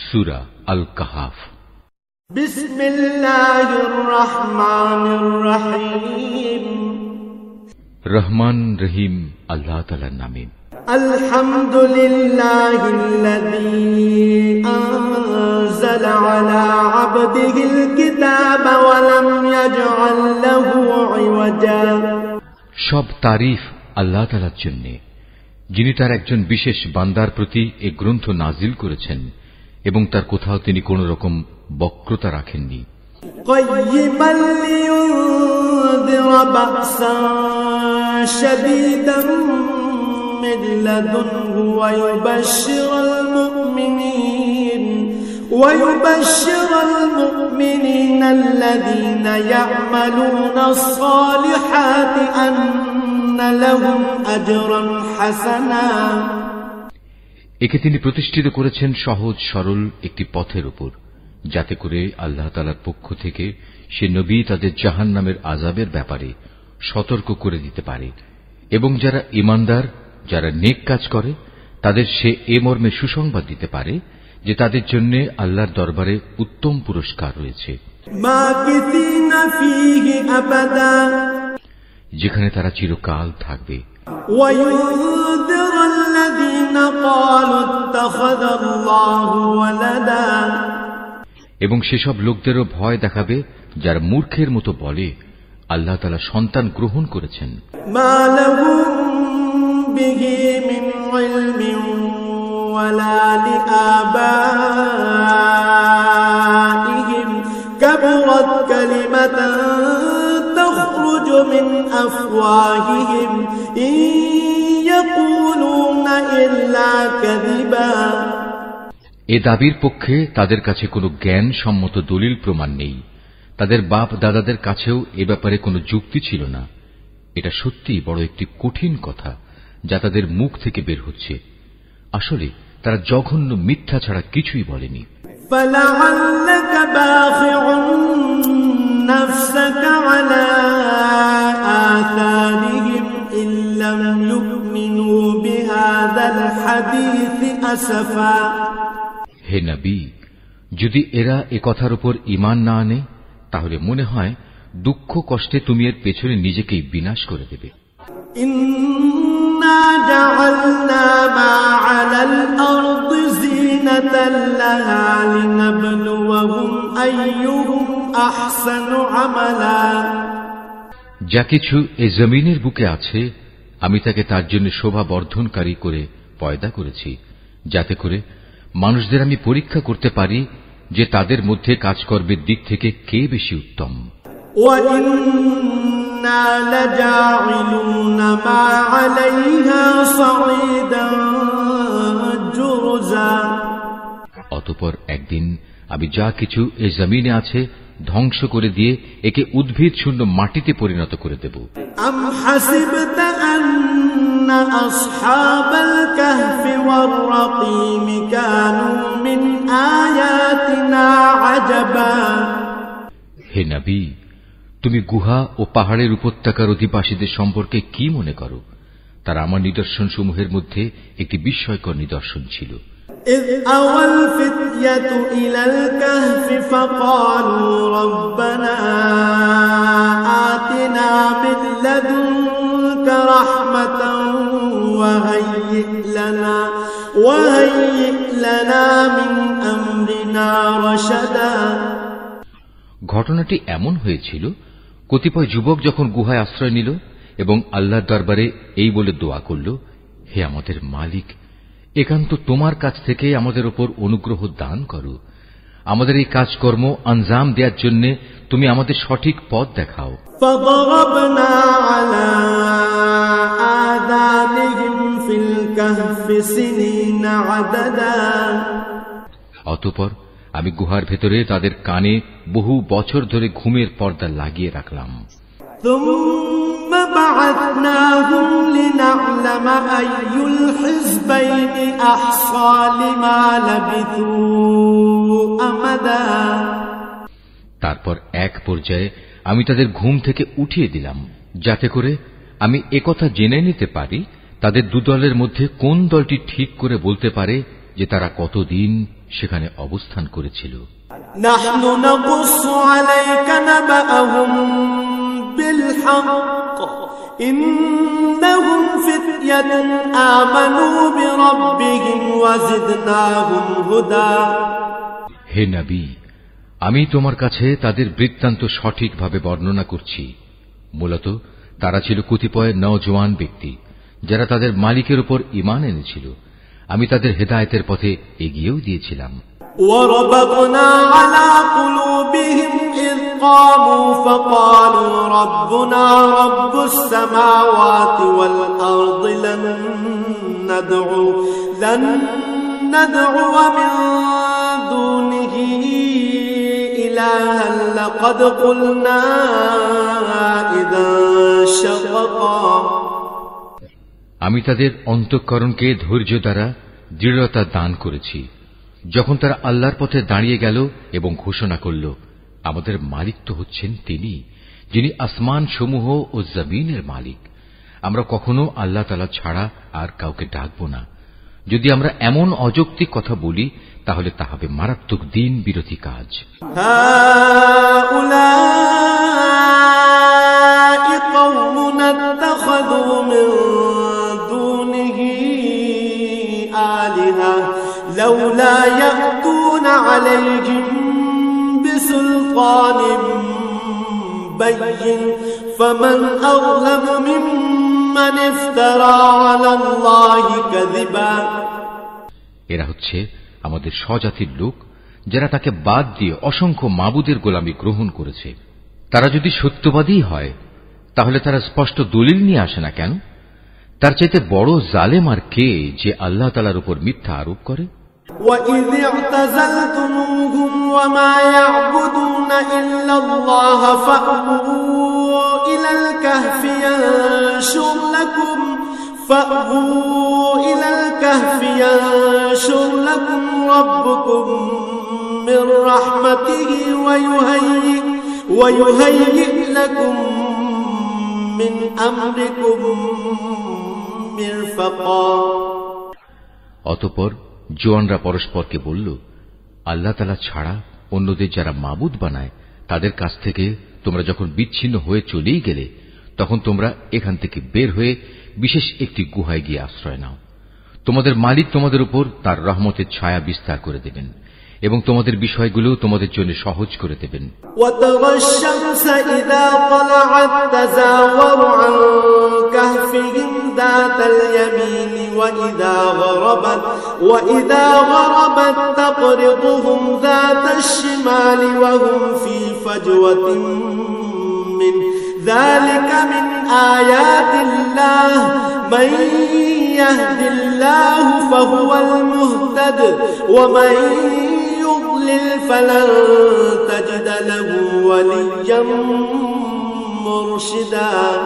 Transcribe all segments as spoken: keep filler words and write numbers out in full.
সূরা আল কাহাফ। বিসমিল্লাহির রহমানির রহিম। রহমান রহিম আল্লাহ তাআলার নামে। আলহামদুলিল্লাহিল্লাযী আনজালা আলা আবদিহিল কিতাবা ওয়া লাম ইয়াজআল লাহু ইওয়াজা। সব তারিফ আল্লাহ তাআলার জন্য, যিনি তার একজন বিশেষ বান্দার প্রতি এ গ্রন্থ নাজিল করেছেন এবং তার কোথাও তিনি কোন রকম বক্রতা রাখেননি। কাইয়িমান লিয়ুনযিরা বা'সান শাদীদান মিন লাদুনহু ওয়া ইউবাশশিরাল মুমিনিন ওয়া ইউবাশশিরাল মুমিনিনাল্লাযীনা ইয়া'মালুনাস সালিহাতি আন্না লাহুম আজরান হাসানা। একে তিনি প্রতিষ্ঠিত করেছেন সহজ সরল একটি পথের উপর, যাতে করে আল্লাহ তাআলার পক্ষ থেকে সে নবী তাদের জাহান্নামের আযাবের ব্যাপারে সতর্ক করে দিতে পারে, এবং যারা ঈমানদার, যারা নেক কাজ করে, তাদের সে এ মর্মে সুসংবাদ দিতে পারে যে তাদের জন্য আল্লাহর দরবারে উত্তম পুরস্কার রয়েছে, যেখানে তারা চিরকাল থাকবে। এবং সেসব লোকদেরও ভয় দেখাবে যারা মূর্খের মতো বলে আল্লাহ তাআলা সন্তান গ্রহণ করেছেন। من أفواههم إن يقولون إلا كذبا। এ দাবির পক্ষে তাদের কাছে কোনো জ্ঞান সম্মত দলিল প্রমাণ নেই। তাদের বাপ দাদাদের কাছেও এ ব্যাপারে কোনো যুক্তি ছিল না। এটা সত্যি বড় একটি কঠিন কথা যা তাদের মুখ থেকে বের হচ্ছে। আসলে তারা জঘন্য মিথ্যা ছাড়া কিছুই বলেনি। فلعلك باخع نفسك على آثارهم إن لم يؤمنوا بهذا الحديث أسفا। হে নবী, যদি এরা এ কথার উপর ঈমান না আনে তাহলে মনে হয় দুঃখ কষ্টে তুমি এর পেছনে নিজেকেই বিনাশ করে দেবে। ইন্না জাআলনা মা আলাল আরদি জিনাতাল লাহা লিনাবলুয়াহুম আইয়ুহুম আহসানু আমালা। যা কিছু এই জমিনের বুকে আছে আমি তাকে তার জন্য শোভা বর্ধনকারী করে পয়দা করেছি, যাতে করে মানুষদের আমি পরীক্ষা করতে পারি যে তাদের মধ্যে কাজকর্মের দিক থেকে কে বেশি উত্তম। অতঃপর একদিন আমি যা কিছু এই জমিনে আছে ধ্বংস করে দিয়ে একে উদ্ভিদ শূন্য মাটিতে পরিণত করে দেব। আম হাসিবতা আন্না আসহাবাল কাহফি ওয়ার রাকিম কানু মিন আয়াতিনা আজাবা। হে নবী, তুমি গুহা ও পাহাড়ের উপত্যকার অধিবাসীদের সম্পর্কে কি মনে করো? তারা আমার নিদর্শন সমূহের মধ্যে একটি বিস্ময়কর নিদর্শন ছিল। إذ أوى الفتية إلى الكهف فقالوا ربنا آتنا من لدنك رحمة وهيئ لنا وهيئ لنا من أمرنا رشدا। ঘটনাটি এমন হয়েছিল, কতিপয় যুবক যখন গুহায় আশ্রয় নিল এবং আল্লাহর দরবারে এই বলে দোয়া করল, হে আমাদের মালিক, একান্ত তোমার কাছ থেকে আমাদের উপর অনুগ্রহ দান করো। আমাদের এই কাজকর্ম আঞ্জাম দেওয়ার জন্য তুমি আমাদের সঠিক পথ দেখাও। অতঃপর আমি গুহার ভেতরে তাদের কানে বহু বছর ধরে ঘুমের পর্দা লাগিয়ে রাখলাম। ثم بعثناهم لنعلم أي الحزبين أحصى لما لبثوا أمدا। তারপর এক পর্যায়ে আমি তাদের ঘুম থেকে উঠিয়ে দিলাম, যাতে করে আমি একথা জেনে নিতে পারি তাদের দুদলের মধ্যে কোন দলটি ঠিক করে বলতে পারে যে তারা কতদিন সেখানে অবস্থান করেছিল। নাহনু নাকুসু আলাইকা নাবাআহুম বিল হক ইন্নাহুম ফিতয়াতুন আমানু বিরাব্বিহিম ওয়া জিদনাহুম হুদা। হে নবী, আমি তোমার কাছে তাদের বৃত্তান্ত সঠিকভাবে বর্ণনা করছি। মূলত তারা ছিল কতিপয় নওজোয়ান ব্যক্তি যারা তাদের মালিকের উপর ঈমান এনেছিল। আমি তাদের হেদায়েতের পথে এগিয়েও দিয়েছিলাম। ওয়ারাবাতনা আলা কুলুবিহিম ইয ক্বামু ফাকালু রাব্বুনা রাব্বুস সামাওয়াতি ওয়াল আরদি লান নাদউ লান নাদউ মিন দুনিহি ইলাহান লাকাদ কুলনা ইযা শাতাতা। আমি তাদের অন্তঃকরণকে ধৈর্য দ্বারা দৃঢ়তা দান করেছি যখন তারা আল্লাহর পথে দাঁড়িয়ে গেল এবং ঘোষণা করল, আমাদের মালিক তো হচ্ছেন তিনি, যিনি আসমান সমূহ ও জমিনের মালিক। আমরা কখনো আল্লাহ তাআলা ছাড়া আর কাউকে ডাকব না। যদি আমরা এমন অযৌক্তিক কথা বলি তাহলে তা হবে মারাত্মক দিন বিরোধী কাজ। হাউলাই কওমুন ইত্তাখাযু মিন দুনিহি আলিহা লাউলা ইয়াতুনা আলাইহিম বিসুলতানিন বাইয়িন ফামান আযলামু মিম্মান ইফতারা আলাল্লাহি কাযিবা। এরা হচ্ছে আমাদের স্বজাতির লোক যারা তাকে বাদ দিয়ে অসংখ্য মাবুদের গোলামি গ্রহণ করেছে। তারা যদি সত্যবাদী হয় তাহলে তারা স্পষ্ট দলিল নিয়ে আসে না কেন? তার চাইতে বড় জালেম আর কে যে আল্লাহ তাআলার উপর মিথ্যা আরোপ করে? وَإِذِ اعْتَزَلْتُمُوهُمْ وَمَا يَعْبُدُونَ إِلَّا اللَّهَ فَأْوُوا إِلَى الْكَهْفِ يَنشُرْ لَكُمْ فَأْوُوا إِلَى الْكَهْفِ يَنشُرْ لَكُمْ رَبُّكُمْ مِنْ رَحْمَتِهِ وَيُهَيِّئْ وَيُهَيِّئْ لَكُمْ مِنْ أَمْرِكُمْ مِرْفَقًا। অতঃপর জোয়ানরা পরস্পরকে বলল, আল্লাহ তাআলা ছাড়া অন্যদের যারা মাবুদ বানায় তাদের কাছ থেকে তোমরা যখন বিচ্ছিন্ন হয়ে চলেই গেলে তখন তোমরা এখান থেকে বের হয়ে বিশেষ একটি গুহায় গিয়ে আশ্রয় নাও। তোমাদের মালিক তোমাদের উপর তার রহমতের ছায়া বিস্তার করে দেবেন এবং তোমাদের বিষয়গুলো তোমাদের জন্য সহজ করে দেবেন। وَتَرَى الشَّمْسَ إِذَا طَلَعَتْ تَزَاوَرُ عَنْ كَهْفِهِمْ ذَاتَ الْيَمِينِ وَإِذَا غَرَبَتْ وَإِذَا غَرَبَتْ تَقْرِضُهُمْ ذَاتَ الشِّمَالِ وَهُمْ فِي فَجْوَةٍ مِّنْهُ ذَلِكَ مِنْ آيَاتِ اللَّهِ مَنْ يَهْدِ اللَّهُ فَهُوَ الْمُهْتَدِ وَمَنْ يُضْلِلْ فَلَنْ تَجِدَ لَهُ وَلِيًّا مُرْشِدًا।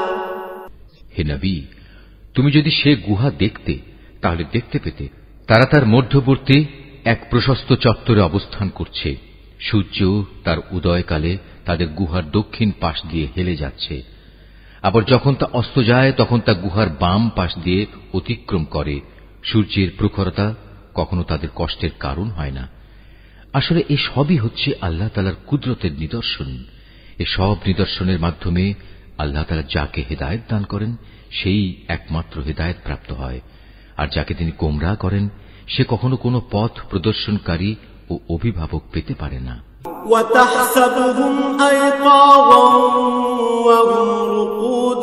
হে নবী, তুমি যদি সে গুহা দেখতে তাহলে দেখতে পেতে তারা তার মধ্যবর্তী এক প্রশস্ত চত্বরে অবস্থান করছে। সূর্য তার উদয়কালে তাদের গুহার দক্ষিণ পাশ দিয়ে হেলে যাচ্ছে, আবার যখন তা অস্ত যায় তখন তা গুহার বাম পাশ দিয়ে অতিক্রম করে। সূর্যের প্রখরতা কখনো তাদের কষ্টের কারণ হয় না। আসলে এ সবই হচ্ছে আল্লাহ তাআলার কুদরতের নিদর্শন। এ সব নিদর্শনের মাধ্যমে আল্লাহ তাআলা যাকে হেদায়েত দান করেন সেই একমাত্র হেদায়েত প্রাপ্ত হয়, আর যাকে তিনি গোমরাহ করেন সে কখনো কোনো পথ প্রদর্শনকারী ও অভিভাবক পেতে পারে না। وَتَحْسَبُهُمْ أَيْقَاظًا وَهُمْ رُقُودٌ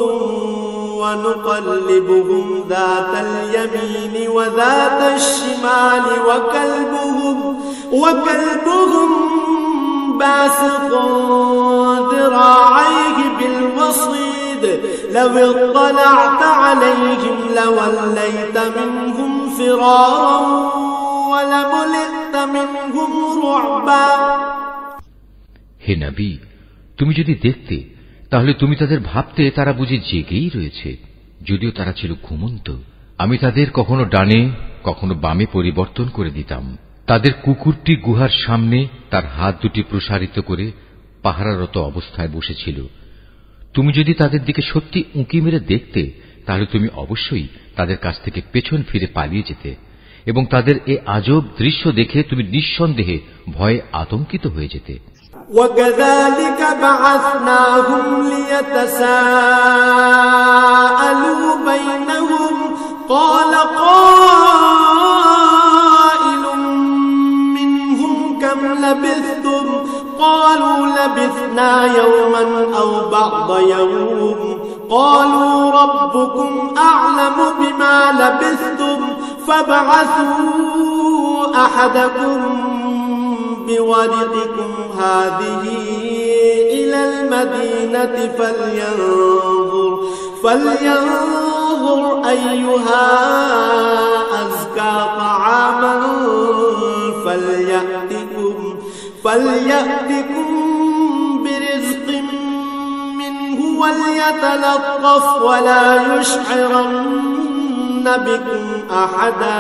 وَنُقَلِّبُهُمْ ذَاتَ الْيَمِينِ وَذَاتَ الشِّمَالِ وَكَلْبُهُمْ وَكَلْبُهُمْ بَاسِطٌ ذِرَاعَيْهِ بِالْوَصِيدِ لَوِ اطَّلَعْتَ عَلَيْهِمْ لَوَلَّيْتَ مِنْهُمْ فِرَارًا وَلَمُلِئْتَ مِنْهُمْ رُعْبًا। হে নবী, তুমি যদি দেখতে তাহলে তুমি তাদের ভাবতে তারা বুঝি জেগেই রয়েছে, যদিও তারা ছিল ঘুমন্ত। আমি তাদের কখনো ডানে কখনো বামে পরিবর্তন করে দিতাম। তাদের কুকুরটি গুহার সামনে তার হাত দুটি প্রসারিত করে পাহারারত অবস্থায় বসেছিল। তুমি যদি তাদের দিকে সত্যি উঁকি মেরে দেখতে তাহলে তুমি অবশ্যই তাদের কাছ থেকে পেছন ফিরে পালিয়ে যেতে এবং তাদের এ আজব দৃশ্য দেখে তুমি নিঃসন্দেহে ভয়ে আতঙ্কিত হয়ে যেতে। وكذلك بعثناهم ليتساءلوا بينهم قال قائل منهم كم لبثتم قالوا لبثنا يوما أو بعض يوم قالوا ربكم أعلم بما لبثتم فابعثوا أحدكم بورقكم هذه إلى المدينة فلينظر فلينظر أيها أزكى طعاما فليأتكم فليأتكم برزق منه وليتلطف ولا يشعرن بكم أحدا।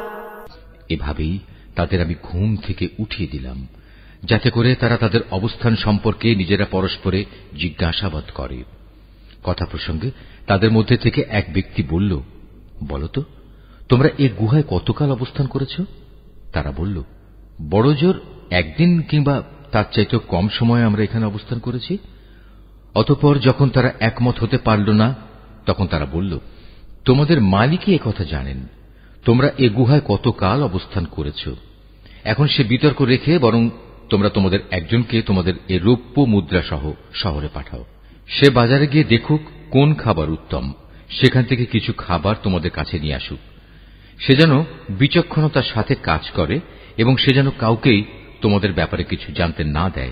এভাবেই তাদের আমি ঘুম থেকে উঠিয়ে দিলাম, যাতে করে তারা তাদের অবস্থান সম্পর্কে নিজেরা পরস্পরে জিজ্ঞাসাবাদ করে। কথা প্রসঙ্গে তাদের মধ্যে থেকে এক ব্যক্তি বলল, বলতো তোমরা এ গুহায় কতকাল অবস্থান করেছ? তারা বলল, বড় জোর একদিন কিংবা তার চাইতেও কম সময় আমরা এখানে অবস্থান করেছি। অতঃপর যখন তারা একমত হতে পারল না, তখন তারা বলল, তোমাদের মালিকই একথা জানেন, তোমরা এ গুহায় কতকাল অবস্থান করেছ। এখন সে বিতর্ক রেখে বরং তোমরা তোমাদের একজনকে তোমাদের এ রৌপ্য মুদ্রা সহ শহরে পাঠাও। সে বাজারে গিয়ে দেখুক কোন খাবার উত্তম, সেখান থেকে কিছু খাবার তোমাদের কাছে নিয়ে আসুক। সে যেন বিচক্ষণতার সাথে কাজ করে এবং সে যেন কাউকেই তোমাদের ব্যাপারে কিছু জানতে না দেয়।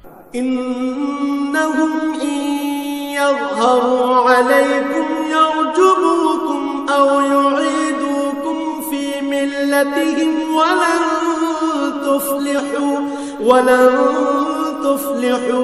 ইন্নাহুম ইয়াযহারু আলাইকুম ইয়ারজুমুকুম আও ইউঈদুকুম ফি মিল্লাতিহিম ওয়ালান তুফলিহু ওয়ালান তুফলিহু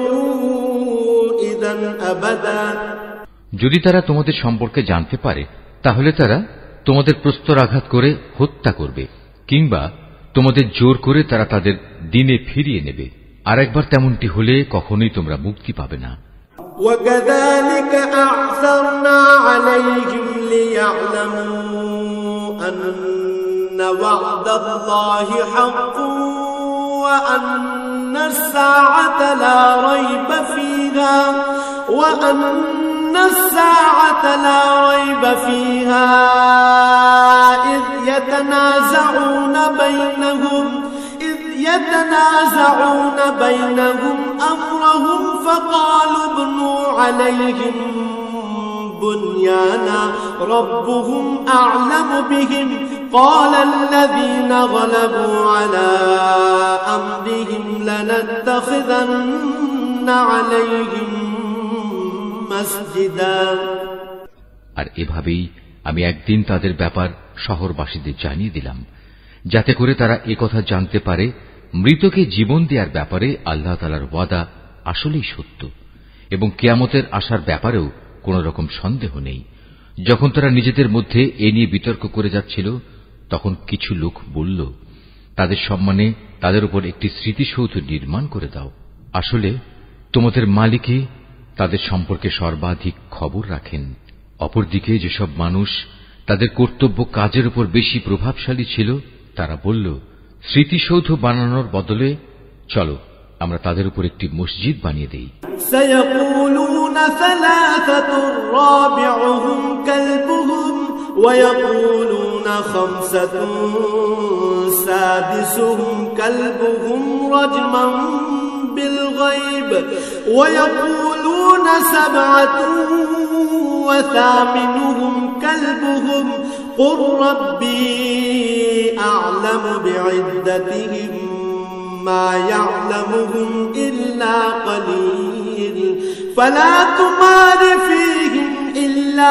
ইদান আবাদা। যদি তারা তোমাদের সম্পর্কে জানতে পারে, তাহলে তারা তোমাদের প্রস্তরাঘাত করে হত্যা করবে, কিংবা তোমাদের জোর করে তারা তাদের দিনে ফিরিয়ে নেবে। আর একবার তেমনটি হলে কখনোই তোমরা মুক্তি পাবে না। وَكَذَلِكَ أَعْثَرْنَا عَلَيْهِمْ لِيَعْلَمُوا أَنَّ وَعْدَ اللَّهِ حَقٌّ وَأَنَّ السَّاعَةَ لَا رَيْبَ فِيهَا وَأَنَّ السَّاعَةَ لَا رَيْبَ فِيهَا إِذْ يَتَنَازَعُونَ بَيْنَهُمْ إِذْ يَتَنَازَعُونَ بَيْنَهُمْ أَمْرَهُمْ فَقَالُوا ابْنُوا عَلَيْهِمْ بُنْيَانًا رَبُّهُمْ أَعْلَمُ بِهِمْ قَالَ الَّذِينَ غَلَبُوا عَلَى أَمْرِهِمْ لَنَتَّخِذَنَّ عَلَيْهِمْ مسجدا। আর এভাবেই আমি একদিন তাদের ব্যাপার শহরবাসীদের জানিয়ে দিলাম, যাতে করে তারা একথা জানতে পারে মৃতকে জীবন দেওয়ার ব্যাপারে আল্লাহ তাআলার ওয়াদা আসলেই সত্য এবং কিয়ামতের আসার ব্যাপারেও কোন রকম সন্দেহ নেই। যখন তারা নিজেদের মধ্যে এ নিয়ে বিতর্ক করে যাচ্ছিল, তখন কিছু লোক বলল, তাদের সম্মানে তাদের উপর একটি স্মৃতিসৌধ নির্মাণ করে দাও। আসলে তোমাদের মালিকই তাদের সম্পর্কে সর্বাধিক খবর রাখেন। অপরদিকে যেসব মানুষ তাদের কর্তব্য কাজের উপর বেশি প্রভাবশালী ছিল, তারা বলল, স্মৃতিসৌধ বানানোর বদলে চলো আমরা তাদের উপর একটি মসজিদ বানিয়ে দেই। سيقولون ثلاثة رابعهم كلبهم ويقولون خمسة سادسهم كلبهم رجما بالغيب ويقولون سبعة وثامنهم كلبهم قل ربي أعلم بعدتهم ما يعلمهم إلا قليل فلا تمار فيهم إلا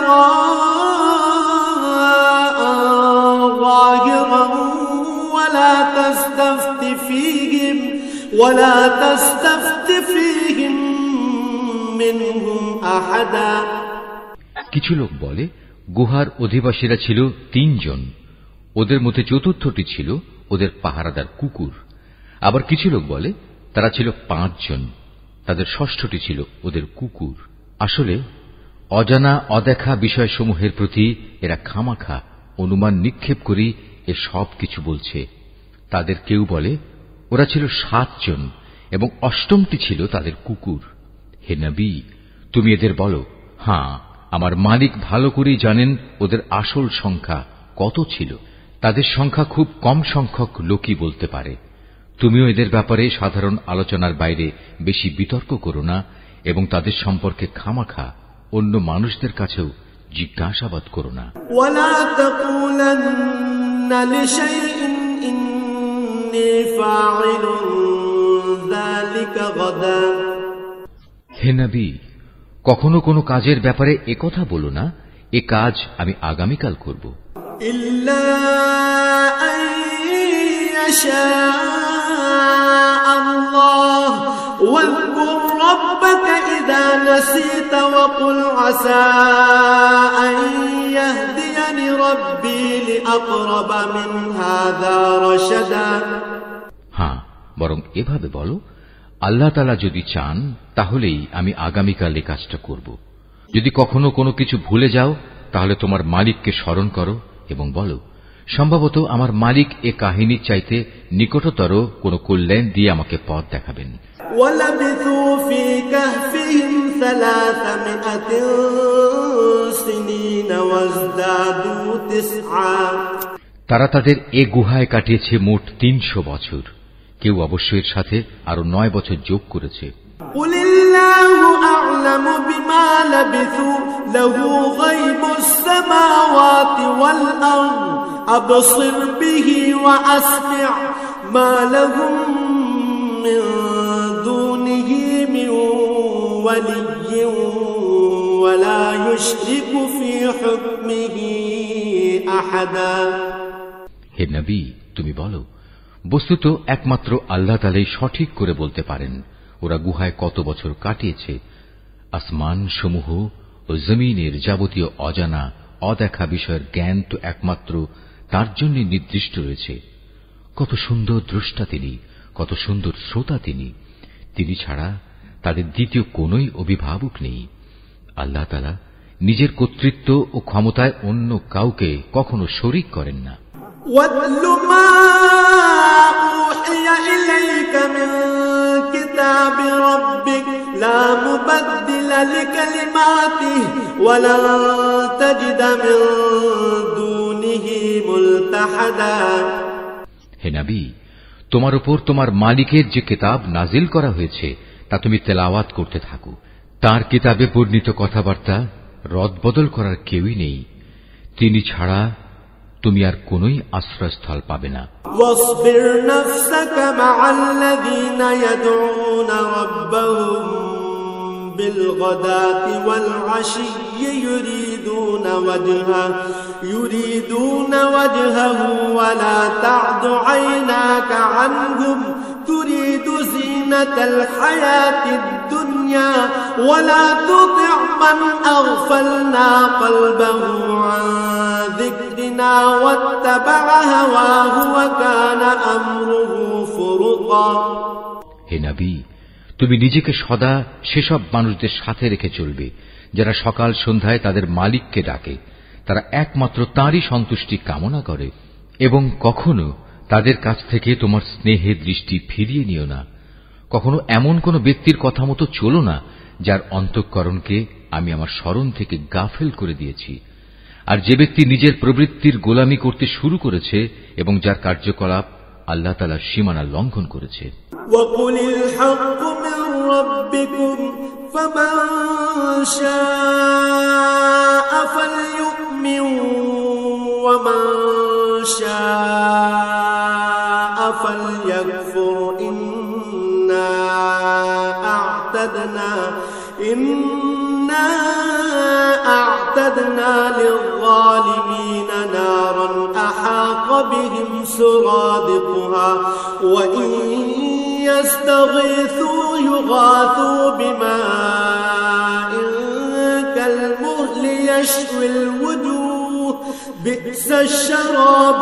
مراء ظاهرا ولا تستفت فيهم ولا تستفت فيهم منهم أحدا। কিছু লোক বলে, গুহার অধিবাসীরা ছিল তিনজন, ওদের মধ্যে চতুর্থটি ছিল ওদের পাহারাদার কুকুর। আবার কিছু লোক বলে তারা ছিল পাঁচজন, তাদের ষষ্ঠটি ছিল ওদের কুকুর। আসলে অজানা অদেখা বিষয়সমূহের প্রতি এরা খামাখা অনুমান নিক্ষেপ করি এ সব কিছু বলছে। তাদের কেউ বলে ওরা ছিল সাতজন এবং অষ্টমটি ছিল তাদের কুকুর। হে নবী, তুমি এদের বলো, হ্যাঁ, আমার মালিক ভালো করেই জানেন ওদের আসল সংখ্যা কত ছিল। তাদের সংখ্যা খুব কম সংখ্যক লোকই বলতে পারে। তুমিও এদের ব্যাপারে সাধারণ আলোচনার বাইরে বেশি বিতর্ক করো না এবং তাদের সম্পর্কে খামাখা অন্য মানুষদের কাছেও জিজ্ঞাসাবাদ করো না। ওয়ালা তাকুলান্না লিশাইইন ইন্নী ফাইলুন যালিকা গাদা। হে নবী, কখনো কোনো কাজের ব্যাপারে একথা বলো না, এ কাজ আমি আগামীকাল করব। ইল্লা আন ইয়াশা আল্লাহ ওয়াযকুর রাব্বাকা ইযা নাসিতা ওয়া কুল আসা আন ইয়াহদিয়ানি রাব্বি লিআকরাবা মিন হাযা রাশাদা। হ্যাঁ, বরং এভাবে বলো, আল্লাহ তাআলা যদি চান তাহলেই আমি আগামীকাল এই কাজটা করব। যদি কখনো কোনো কিছু ভুলে যাও তাহলে তোমার মালিককে স্মরণ করো এবং বলো, সম্ভবত আমার মালিক এ কাহিনীর চাইতে নিকটতর কোনো কল্যাণ দিয়ে আমাকে পথ দেখাবেন। ওয়ালাবিথু ফি কাহফিহিম সালাসামিআতিন সিনিনা ওয়াজদাদু তিসআ। তারা তাদের এ গুহায় কাটিয়েছে মোট তিনশো বছর। কেউ অবশ্য এর সাথে আরো নয় বছর যোগ করেছে। কুলিল্লাহু আ'লামু বিমা লাবিথু লাহু গায়বুস সামাওয়াতি ওয়াল আরদ আবসির বিহি ওয়া আসমি' মা লাহুম মিন দুনিহি মিন ওয়ালিয়্যিন ওয়া লা ইউশরিকু ফি হুকমিহি আহাদা। হে নবী, তুমি বলো, বস্তুত একমাত্র আল্লাহ তাআলাই সঠিক করে বলতে পারেন ওরা গুহায় কত বছর কাটিয়েছে। আসমান সমূহ ও জমিনের যাবতীয় অজানা অদেখা বিষয়ের জ্ঞান তো একমাত্র তার জন্য নির্দিষ্ট রয়েছে। কত সুন্দর দ্রষ্টা তিনি, কত সুন্দর শ্রোতা তিনি। তিনি ছাড়া তাদের দ্বিতীয় কোনই অভিভাবক নেই। আল্লাহ তাআলা নিজের কর্তৃত্ব ও ক্ষমতায় অন্য কাউকে কখনো শরীক করেন না। وَاتْلُ مَا أُوحِيَ إِلَيْكَ مِنْ كِتَابِ رَبِّكَ لَا مُبَدِّلَ لِكَلِمَاتِهِ وَلَنْ تَجِدَ مِنْ دُونِهِ مُلْتَحَدًا। হে নবী, তোমার উপর তোমার মালিকের যে কিতাব নাজিল করা হয়েছে তা তুমি তেলাওয়াত করতে থাকো। তার কিতাবে বর্ণিত কথাবার্তা রদবদল করার কেউই নেই। তিনি ছাড়া তুমি আর কোনই আশ্রয়স্থল পাবে না। واصبر نفسك مع الذين يدعون ربهم بالغداة والعشي يريدون وجهه يريدون وجهه ولا تعد عيناك عنهم تريد زينة الحياة الدنيا ولا تطع من أغفلنا قلبه عن ذكرنا واتبع هواه وكان أمره فرطا। হে নবী, তুমি নিজেকে সদা সেসব মানুষদের সাথে রেখে চলবে যারা সকাল সন্ধ্যায় তাদের মালিককে ডাকে। তারা একমাত্র তাঁরই সন্তুষ্টি কামনা করে এবং কখনো তাদের কাছ থেকে তোমার স্নেহের দৃষ্টি ফিরিয়ে নিও না। কখনো এমন কোন ব্যক্তির কথা মতো চলো না যার অন্তঃকরণকে আমি আমার স্মরণ থেকে গাফেল করে দিয়েছি। আর যে ব্যক্তি নিজের প্রবৃত্তির গোলামি করতে শুরু করেছে এবং যার কার্যকলাপ আল্লাহ তাআলার সীমানা লঙ্ঘন করেছে। وَقُلِ الْحَقُّ مِنْ رَبِّكُمْ فَمَنْ شَاءَ فَلْيُؤْمِنْ وَمَنْ شَاءَ فَلْيَكْفُرْ إِنَّا أَعْتَدْنَا إِنَّا أَعْتَدْنَا لِلظَّالِمِينَ نَارًا أَحَاطَ بِهِمْ سُرَادِقُهَا وَإِنْ يَسْتَغِيثُوا يُغَاثُوا بِمَاءٍ كَالْمُهْلِ يَشْوِي الْوُجُوهَ بِئْسَ الشَّرَابُ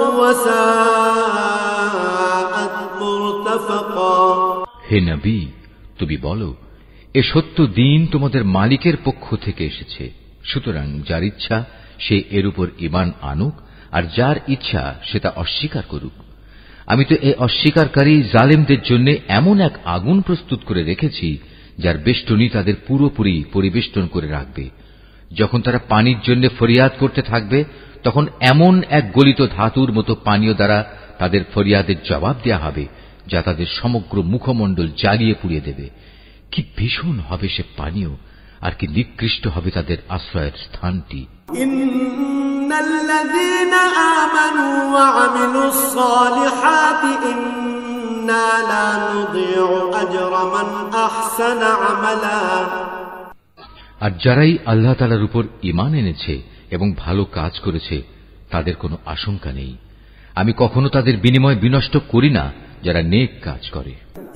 وَسَاءَتْ مُرْتَفَقًا। হে নবী, তুমি বলো, এ সত্য দিন তোমাদের মালিকের পক্ষ থেকে এসেছে। সুতরাং যার ইচ্ছা সে এর উপর ঈমান আনুক, আর যার ইচ্ছা সে তা অস্বীকার করুক। আমি তো এই অস্বীকারী জালেমদের জন্য এমন এক আগুন প্রস্তুত করে রেখেছি যার বেষ্টনী তাদের পুরোপুরি পরিবেষ্টন করে রাখবে। যখন তারা পানির জন্য ফরিয়াদ করতে থাকবে তখন এমন এক গলিত ধাতুর মতো পানীয় দ্বারা তাদের ফরিয়াদের জবাব দেয়া হবে যা তাদের সমগ্র মুখমণ্ডল জ্বালিয়ে পুড়িয়ে দেবে। কি ভীষণ হবে সে পানীয়, আর কি নিকৃষ্ট হবে তাদের আশ্রয়ের স্থানটি। ইন্নাল্লাযীনা আমানু ওয়া আমিলুস সালিহাতি ইন্না লা নুযিউ আজরা মান আহসানা আমালা। আর যারাই আল্লাহ তাআলার উপর ঈমান এনেছে এবং ভালো কাজ করেছে তাদের কোনো আশঙ্কা নেই। আমি কখনো তাদের বিনিময় বিনষ্ট করি না যারা নেক কাজ করে।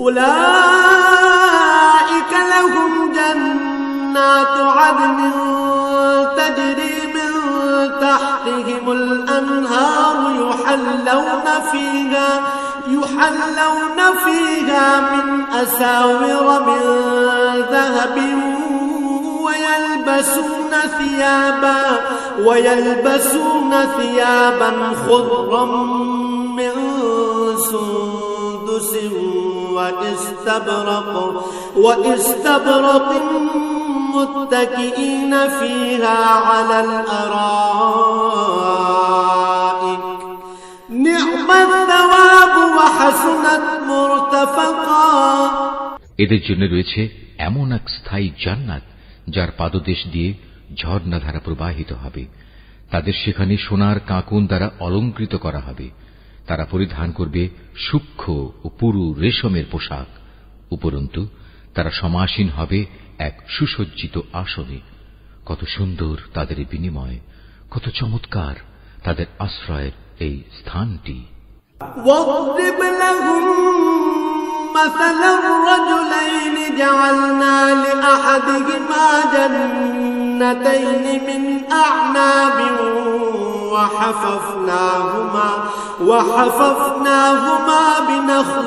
উলাইকা লাহুম জান্নাতু আদনিন তাজরি মিন তাহতিহিমুল আনহারু ইউহাল্লাউনা ফীহা ইউহাল্লাউনা ফীহা মিন আসাওিরা মিন যাহাবিন ويلبسون ثيابا ويلبسون ثيابا خضرا من سندس واستبرق واستبرق متكئين فيها على الأرائك نعم الثواب وحسنت مرتفقا। এদের জন্য রয়েছে এমন এক স্থায়ী জান্নাত যার পাদদেশ দিয়ে ঝর্ণাধারা প্রবাহিত হবে। তাদের সেখানে সোনার কাঁকুন দ্বারা অলঙ্কৃত করা হবে। তারা পরিধান করবে সূক্ষ্ম ও পুরু রেশমের পোশাক। উপরন্তু তারা সমাসীন হবে এক সুসজ্জিত আসনে। কত সুন্দর তাদের এই বিনিময়, কত চমৎকার তাদের আশ্রয়ের এই স্থানটি। مثل الرجلين جعلنا لأحدهما جنتين من أعناب وحففناهما وحففناهما بنخل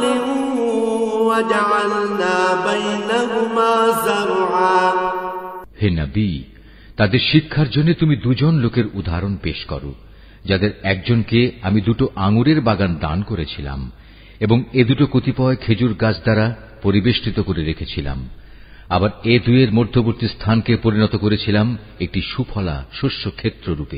وجعلنا بينهما زرعا। হে নবী, তাদের শিক্ষার জন্য তুমি দুজন লোকের উদাহরণ পেশ করো, যাদের একজনকে আমি দুটো আঙুরের বাগান দান করেছিলাম এবং এ দুটো কতিপয় খেজুর গাছ দ্বারা পরিবেষ্টিত করে রেখেছিলাম। আবার এ দুয়ের মধ্যবর্তী স্থানকে পরিণত করেছিলাম একটি সুফলা শস্য ক্ষেত্র রূপে।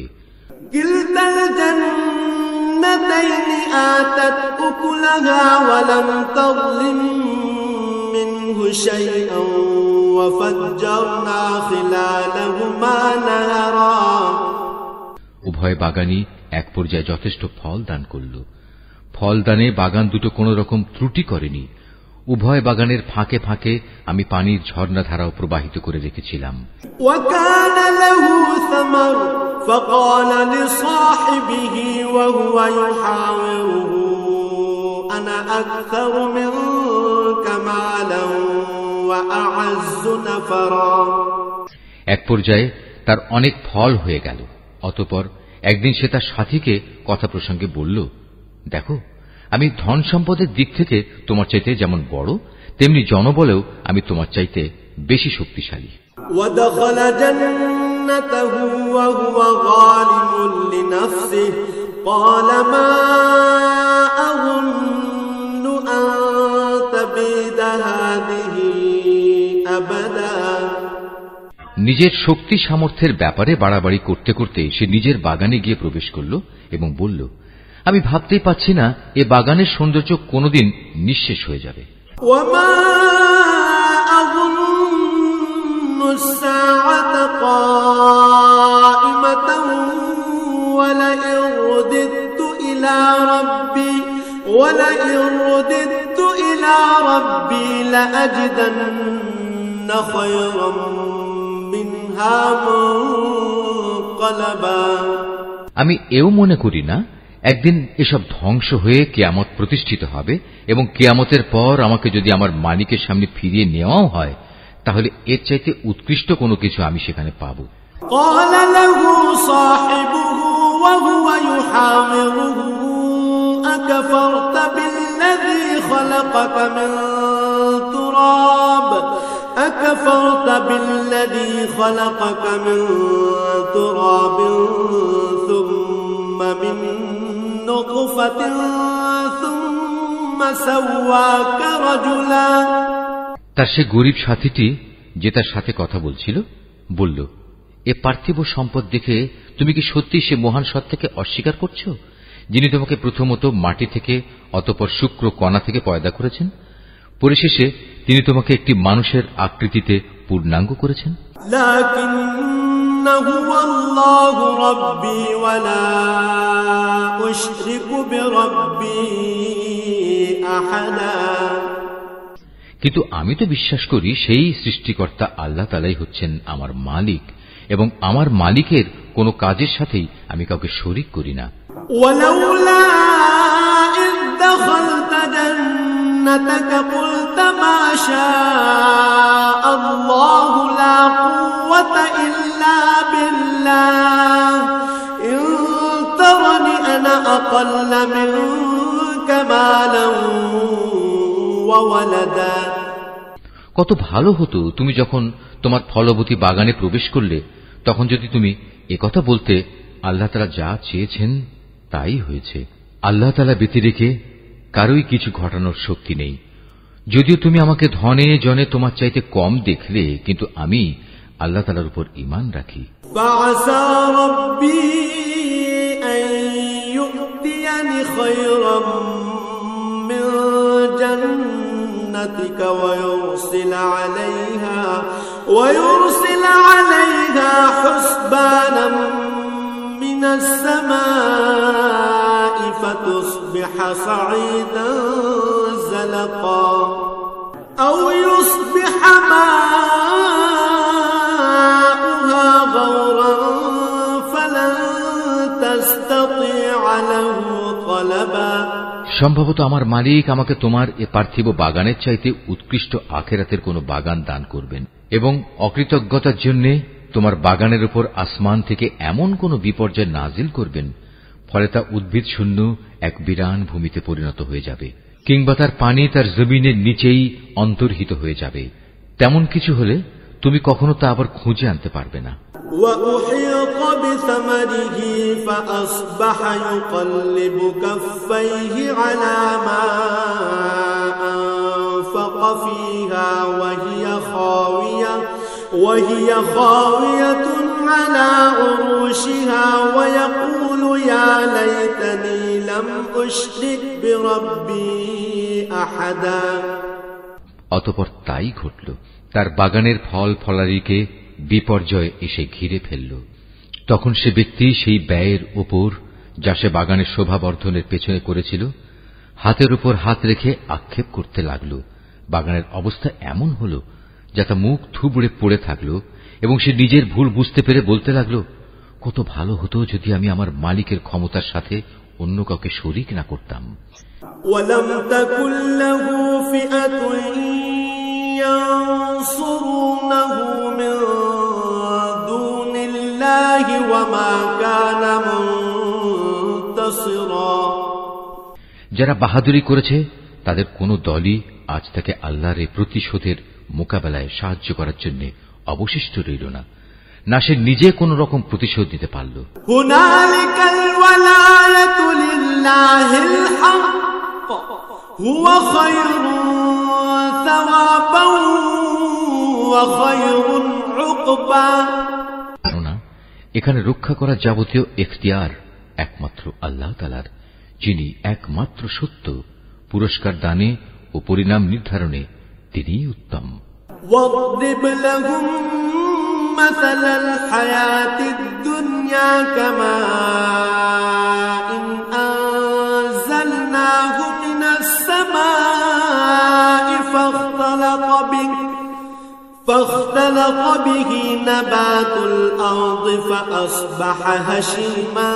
উভয় বাগানই এক পর্যায়ে যথেষ্ট ফল দান করল। ফলদানে বাগান দুটো কোন রকম ত্রুটি করেনি। উভয় বাগানের ফাঁকে ফাঁকে আমি পানির ঝর্ণাধারাও প্রবাহিত করে রেখেছিলাম। এক পর্যায়ে তার অনেক ফল হয়ে গেল। অতঃপর একদিন সে তার সাথীকে কথা প্রসঙ্গে বলল, দেখো, আমি ধন সম্পদের দিক থেকে তোমার চাইতে যেমন বড়, তেমনি জনবলেও আমি তোমার চাইতে বেশি শক্তিশালী। নিজের শক্তি সামর্থ্যের ব্যাপারে বাড়াবাড়ি করতে করতে সে নিজের বাগানে গিয়ে প্রবেশ করল এবং বলল, আমি ভাবতেই পাচ্ছি না এ বাগানের সৌন্দর্য কোনদিন নিঃশেষ হয়ে যাবে। আমি এও মনে করি না একদিন এসব ধ্বংস হয়ে কিয়ামত প্রতিষ্ঠিত হবে এবং কিয়ামতের পর আমাকে যদি আমার মালিকের সামনে ফিরিয়ে নেওয়াও হয় তাহলে এর চাইতে উৎকৃষ্ট কোনো কিছু আমি সেখানে পাব। أكفرت بالذي خلقك من تراب ثم من نطفة ثم سواك رجلا তার সে গরিব সাথীটি যে তার সাথে কথা বলছিল বলল, এ পার্থিব সম্পদ দেখে তুমি কি সত্যি সে মহান সত্তাকে অস্বীকার করছো, যিনি তোমাকে প্রথমত মাটি থেকে অতঃপর শুক্র কণা থেকে পয়দা করেছেন, পরিশেষে তিনি তোমাকে একটি মানুষের আকৃতিতে পূর্ণাঙ্গ করেছেন। কিন্তু আমি তো বিশ্বাস করি সেই সৃষ্টিকর্তা আল্লাহ তাআলাই হচ্ছেন আমার মালিক, এবং আমার মালিকের কোন কাজের সাথেই আমি কাউকে শরীক করি না। ওয়ালাউলা ইয দাখালতা জান্নাতাকা কুলতা মা শাআল্লাহু লা কুওয়াতা ইল্লা বিল্লাহ ইন তারানি আনা আকাল্লা মিনকা মালান ওয়া ওয়ালাদা। কত ভালো হতো তুমি যখন তোমার ফলবতী বাগানে প্রবেশ করলে তখন যদি তুমি একথা বলতে, আল্লাহ তাআলা যা চেয়েছেন তাই হয়েছে। আল্লাহ তাআলা ব্যতী রেখে কারোই কিছু ঘটানোর শক্তি নেই। যদিও তুমি আমাকে ধনে জনে তোমার চাইতে কম দেখলে, কিন্তু আমি আল্লাহ তাআলার উপর ঈমান রাখি। ফাআসা রাব্বী আন ইউ'তিয়ানি খায়রাম মিন জান্নাতিকা ওয়া ইউরসিলা আলাইহা ওয়া ইউরসিলা আলাইহা হুসবানাম মিনাস সামাই ফাতুসবিহা সাঈদান যালাকা আও ইউসবিহা মাউহা গাওরান ফালান তাসতাতিআ লাহু তালাবা। সম্ভবত আমার মালিক আমাকে তোমার এ পার্থিব বাগানের চাইতে উৎকৃষ্ট আখিরাতের কোন বাগান দান করবেন, এবং অকৃতজ্ঞতার জন্য তোমার বাগানের উপর আসমান থেকে এমন কোন বিপর্যয় নাজিল করবেন ফলে তা উদ্ভিদ শূন্য এক বিরান ভূমিতে পরিণত হয়ে যাবে, কিংবা তার পানি তার জমিনের নিচেই অন্তর্হিত হয়ে যাবে। তেমন কিছু হলে তুমি কখনো তা আবার খুঁজে আনতে পারবে না। وأحيط بثمره فأصبح يقلب كفيه على ما أنفق فيها وهي خاوية وهي خاوية على عروشها ويقول يا ليتني لم أشرك بربي أحدا। অতঃপর তাই ঘটল, তার বাগানের ফল ফলারিকে বিপর্যয় এসে ঘিরে ফেলল। তখন সে ব্যক্তি সেই ব্যয়ের উপর যা সে বাগানের শোভাবর্ধনের পেছনে করেছিল হাতের উপর হাত রেখে আক্ষেপ করতে লাগল। বাগানের অবস্থা এমন হল যা তা মুখ থুবড়ে পড়ে থাকল, এবং সে নিজের ভুল বুঝতে পেরে বলতে লাগল, কত ভালো হতো যদি আমি আমার মালিকের ক্ষমতার সাথে অন্য কাউকে শরীক না করতাম। ওয়ালাম তাকুল লাহু ফিআতুন ইয়ানসুরুনাহু মিন দুনিল্লাহি ওয়া মা কানা মুনতাসিরা। যারা বাহাদুরি করেছে তাদের কোন দলই আজ তাকে আল্লাহর এই প্রতিশোধের মোকাবেলায় সাহায্য করার জন্য অবশিষ্ট রইল না, না সে নিজে কোন রকম প্রতিশোধ দিতে পারল। হুনালিকাল ওয়ালায়াতু লিল্লাহিল হক হুয়া খায়রুন সাওয়াবান ওয়া খায়রুন উকবা। কেননা এখানে রক্ষা করা যাবতীয় এখতিয়ার একমাত্র আল্লাহ তাআলার, যিনি একমাত্র সত্য, পুরস্কার দানে ও পরিণাম নির্ধারণে তিনিই উত্তম। واضرب لهم مثل الحياة الدنيا كماء أنزلناه من السماء فاختلط به فاختلط به نبات الأرض فأصبح هشيما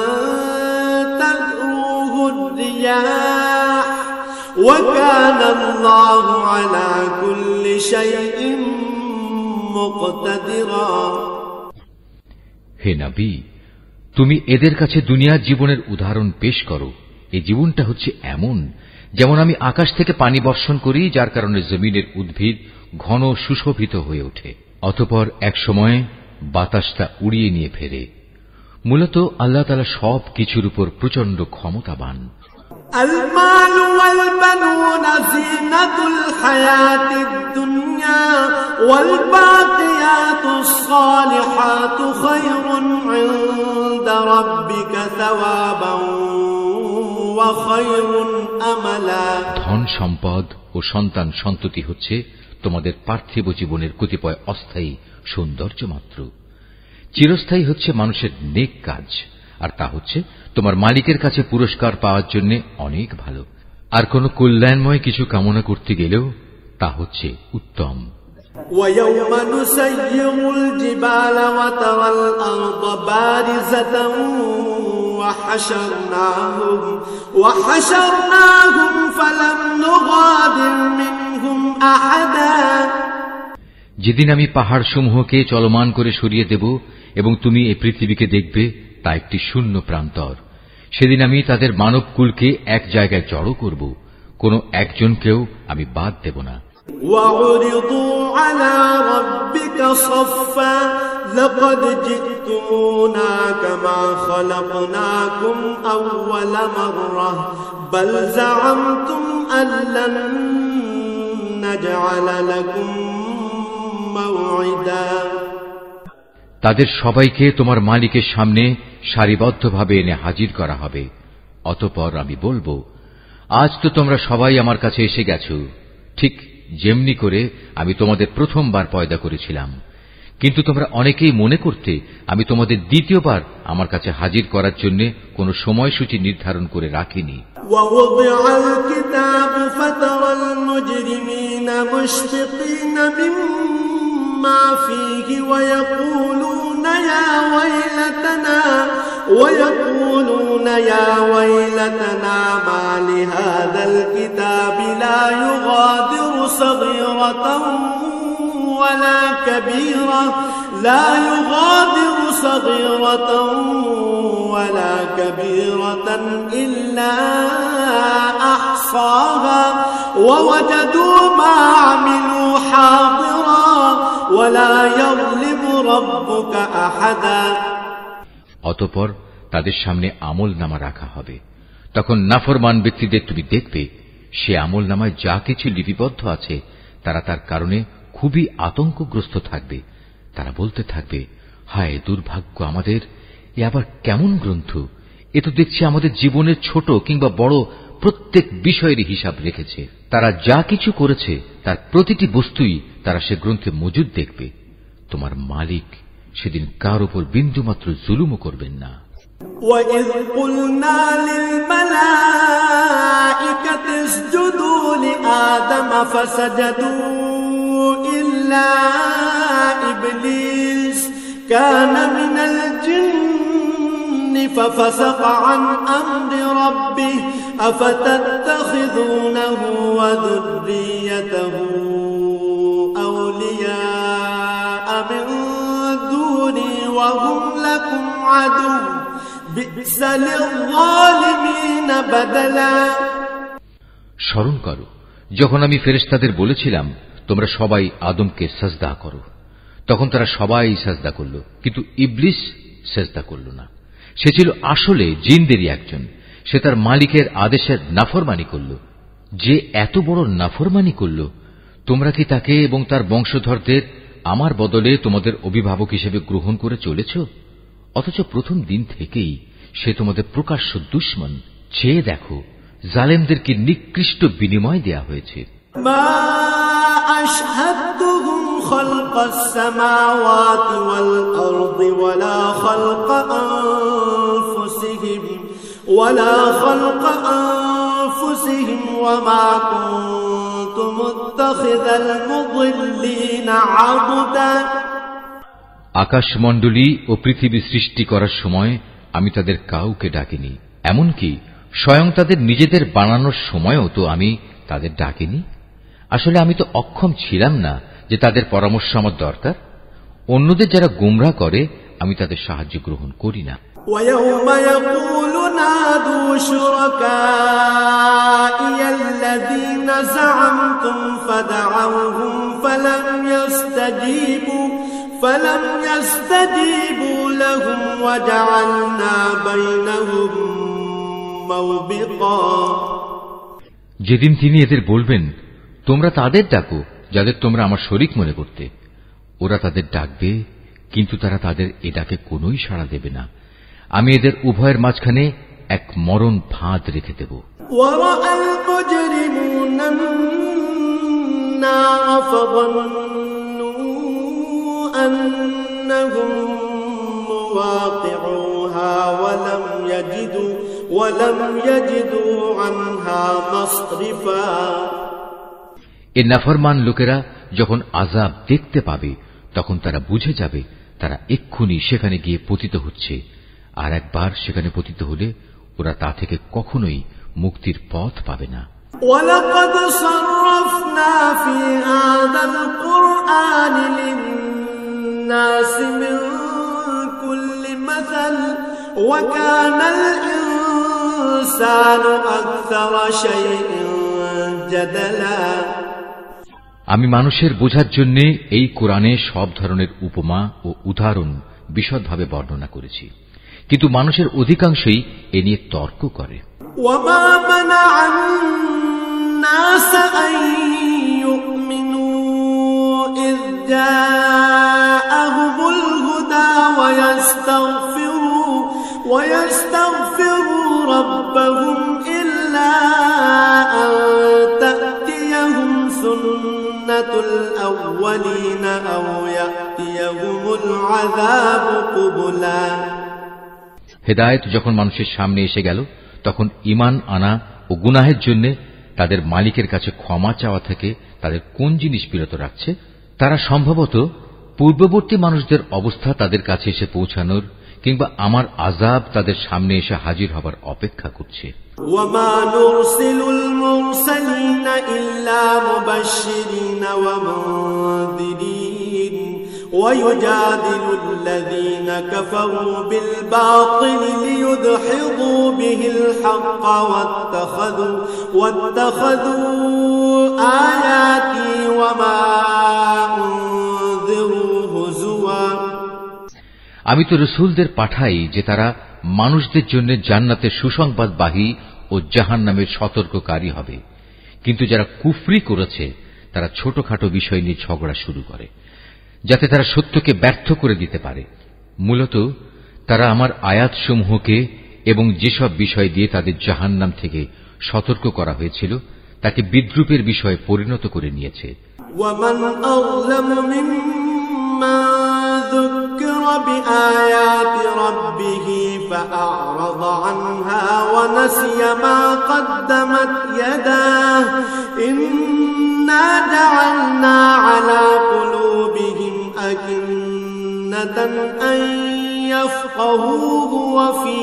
تذروه الرياح وكان الله على كل شيء مقتدرا। হে নবী, তুমি এদের কাছে দুনিয়ার জীবনের উদাহরণ পেশ করো। এই জীবনটা হচ্ছে এমন যেমন আমি আকাশ থেকে পানি বর্ষণ করি, যার কারণে জমিনের উদ্ভিদ ঘন সুশোভিত হয়ে ওঠে, অতঃপর এক সময় বাতাসটা উড়িয়ে নিয়ে ফেরে। মূলত আল্লাহ তাআলা সব কিছুর উপর প্রচন্ড ক্ষমতাবান। المال والبنون زينة الحياة الدنيا والباقيات الصالحات خير عند ربك ثوابا وخير أملا। ধন সম্পদ ও সন্তান সন্ততি হচ্ছে তোমাদের পার্থিব জীবনের কতিপয় অস্থায়ী সৌন্দর্য মাত্র। চিরস্থায়ী হচ্ছে মানুষের নেক কাজ, আর তা হচ্ছে তোমার মালিকের কাছে পুরস্কার পাওয়ার জন্য অনেক ভালো। আর কোন কল্যাণময় কিছু কামনা করতে গেলেও তা হচ্ছে উত্তম। وَيَوْمَ نُسَيِّرُ الْجِبَالَ وَتَرَى الْأَرْضَ بَارِزَةً وَحَشَرْنَاهُمْ وَحَشَرْنَاهُمْ فَلَمْ نُغَادِرْ مِنْهُمْ أَحَدًا। যেদিন আমি পাহাড় সমূহকে চলমান করে সরিয়ে দেব এবং তুমি এই পৃথিবীকে দেখবে তা একটি শূন্য প্রান্তর, সেদিন আমি তাদের মানবকুলকে এক জায়গায় জড়ো করব, কোন একজনকেও আমি বাদ দেব না। وَعُرِضُوا عَلَى رَبِّكَ صَفًّا لَقَدْ جِئْتُمُونَا كَمَا خَلَقْنَاكُمْ أَوَّلَ مَرَّةٍ بَلْ زَعَمْتُمْ أَن لَّن نَّجْعَلَ لَكُم موعدا। তাদের সবাইকে তোমার মালিকের সামনে সারিবদ্ধভাবে এনে হাজির করা হবে। অতঃপর আমি বলবো, আজ তো তোমরা সবাই আমার কাছে এসে গেছো, ঠিক যেমনি করে আমি তোমাদের প্রথমবার পয়দা করেছিলাম, কিন্তু তোমরা অনেকেই মনে করতে আমি তোমাদের দ্বিতীয়বার আমার কাছে হাজির করার জন্য কোন সময়সূচি নির্ধারণ করে রাখিনি। وَوُضِعَ الْكِتَابُ فَتَرَى الْمُجْرِمِينَ مُشْفِقِينَ مِمَّا فِيهِ وَيَقُولُونَ يَا وَيْلَتَنَا وَيَقُولُونَ يَا وَيْلَتَنَا مَا لِهَذَا الْكِتَابِ لَا يُغَادِرُ صَغِيرَةً وَلَا كَبِيرَةً لَا يُغَادِرُ صَغِيرَةً وَلَا كَبِيرَةً إِلَّا أَحْصَاهَا وَوَجَدُوا مَا عَمِلُوا حَاضِرًا وَلَا يَظْلِمُ رَبُّكَ أَحَدًا। অতঃপর তাদের সামনে আমলনামা রাখা হবে। তখন নাফরমান ব্যক্তিদের তুমি দেখবে, সে আমলনামায় যা কিছু লিপিবদ্ধ আছে তারা তার কারণে খুবই আতঙ্কগ্রস্ত থাকবে। তারা বলতে থাকবে, হায় দুর্ভাগ্য আমাদের, এ আবার কেমন গ্রন্থ! এ তো দেখছি আমাদের জীবনের ছোট কিংবা বড় প্রত্যেক বিষয়েরই হিসাব রেখেছে। তারা যা কিছু করেছে তার প্রতিটি বস্তুই তারা সে গ্রন্থে মজুদ দেখবে। তোমার মালিক সেদিন কার উপর বিন্দুমাত্র জুলুমও করবেন না। وَإِذْ قُلْنَا لِلْمَلَائِكَةِ اسْجُدُوا لِآدَمَ فَسَجَدُوا إِلَّا إِبْلِيسَ كَانَ مِنَ الْجِنِّ فَفَسَقَ عَنْ أَمْرِ رَبِّهِ أَفَتَتَّخِذُونَهُ وَذُرِّيَّتَهُ أَوْلِيَاءَ مِن دُونِي وَهُمْ لَكُمْ عَدُوٌّ بِئْسَ لِلظَّالِمِينَ بَدَلًا। স্মরণ করো যখন আমি ফেরেশতাদের বলেছিলাম তোমরা সবাই আদমকে সাজদা করো, তখন তারা সবাই সাজদা করল, কিন্তু ইবলিস সাজদা করল না। সে ছিল আসলে জিনদেরই একজন। সে তার মালিকের আদেশের নাফরমানি করল। যে এত বড় নাফরমানি করল, তোমরা কি তাকে এবং তার বংশধরদের আমার বদলে তোমাদের অভিভাবক হিসেবে গ্রহণ করে চলেছ? অথচ প্রথম দিন থেকেই সে তোমাদের প্রকাশ্য দুশমন। চেয়ে দেখো জালেমদেরকে নিকৃষ্ট বিনিময় দেয়া হয়েছে। মা আশহাদতুহুম খালকাস সামাওয়াতি ওয়াল আরদি ওয়ালা খালকা আনফুসিহিম ওয়ালা খালকা আনফুসিহিম ওয়া মা কুনতু মুত্তাখিযাল মুদিল্লিনা আবদা। আকাশমণ্ডলী ও পৃথিবী সৃষ্টি করার সময় আমি তাদের কাউকে ডাকিনি, এমনকি স্বয়ং তাদের নিজেদের বানানোর সময়ও তো আমি তাদের ডাকিনি। আসলে আমি তো অক্ষম ছিলাম না যে তাদের পরামর্শ আমার দরকার। অন্যদের যারা গোমরাহ করে আমি তাদের সাহায্য গ্রহণ করি না। وَيَوْمَ يَقُولُ نَادُوا شُرَكَائِيَ الَّذِينَ زَعَمْتُمْ فَدَعَوْهُمْ فَلَمْ يَسْتَجِيبُوا فلم يستجيبوا لهم وجعلنا بينهم موبقا যেদিন তিনি এদের বলবেন, তোমরা তাদের ডাকো যাদের তোমরা আমার শরীক মনে করতে, ওরা তাদের ডাকবে, কিন্তু তারা তাদের এ ডাকে কোনোই সাড়া দেবে না। আমি এদের উভয়ের মাঝখানে এক মরণ ফাঁদ রেখে দেব। এ নাফরমান লোকেরা যখন আযাব দেখতে পাবে, তখন তারা বুঝে যাবে তারা এক্ষুনি সেখানে গিয়ে পতিত হচ্ছে, আর একবার সেখানে পতিত হলে ওরা তা থেকে কখনোই মুক্তির পথ পাবে না। وَلَقَدْ صَرَّفْنَا فِي هَذَا الْقُرْآنِ لِلنَّاسِ مِنْ كُلِّ مَثَلٍ وَكَانَ الْإِنْسَانُ أَكْثَرَ شَيْءٍ جَدَلًا। আমি মানুষের বোঝার জন্য এই কোরআনে সব ধরনের উপমা ও উদাহরণ বিশদভাবে বর্ণনা করেছি, কিন্তু মানুষের অধিকাংশই এ নিয়ে তর্ক করে। وَمَا مَنَعَ النَّاسَ أَن يُؤْمِنُوا إِذْ جَاءَهُمُ الْهُدَى وَيَسْتَغْفِرُوا وَيَسْتَغْفِرُوا رَبَّهُمْ إِلَّا أَن تَأْتِيَهُمْ سُنَّةُ الْأَوَّلِينَ أَوْ يَأْتِيَهُمُ الْعَذَابُ قُبُلًا। হেদায়েত যখন মানুষের সামনে এসে গেল, তখন ঈমান আনা ও গুনাহের জন্য তাদের মালিকের কাছে ক্ষমা চাওয়া থেকে তাদের কোন জিনিস বিরত রাখছে? তারা সম্ভবত পূর্ববর্তী মানুষদের অবস্থা তাদের কাছে এসে পৌঁছানোর কিংবা আমার আযাব তাদের সামনে এসে হাজির হবার অপেক্ষা করছে। وَمَا نُرْسِلُ الْمُرْسَلِينَ إِلَّا مُبَشِّرِينَ وَمُنذِرِينَ وَيُجَادِلُ الَّذِينَ كَفَرُوا بِالْبَاطِلِ لِيُدْحِضُوا بِهِ الْحَقَّ وَاتَّخَذُوا وَاتَّخَذُوا آيَاتِي وَمَا أُنذِرُوا هُزُوًا। আমি তো রাসূলদের পাঠাই যে তারা মানুষদের জন্য জান্নাতের সুসংবাদবাহী ও জাহান্নামের সতর্ককারী হবে, কিন্তু যারা কুফরি করেছে তারা ছোটখাটো বিষয় নিয়ে ঝগড়া শুরু করে, যাতে তারা সত্যকে ব্যর্থ করে দিতে পারে। মূলত তারা আমার আয়াতসমূহকে এবং যেসব বিষয় দিয়ে তাদের জাহান্নাম থেকে সতর্ক করা হয়েছিল তাকে বিদ্রূপের বিষয়ে পরিণত করে নিয়েছে। وَمَنْ أَظْلَمُ مِمَّنْ ذُكِّرَ بِآيَاتِ رَبِّهِ فَأَعْرَضَ عَنْهَا وَنَسِيَ مَا قَدَّمَتْ يَدَاهُ إِنَّا جَعَلْنَا عَلَى قُلُوبِهِمْ أَكِنَّةً أَن يَفْقَهُوهُ وَفِي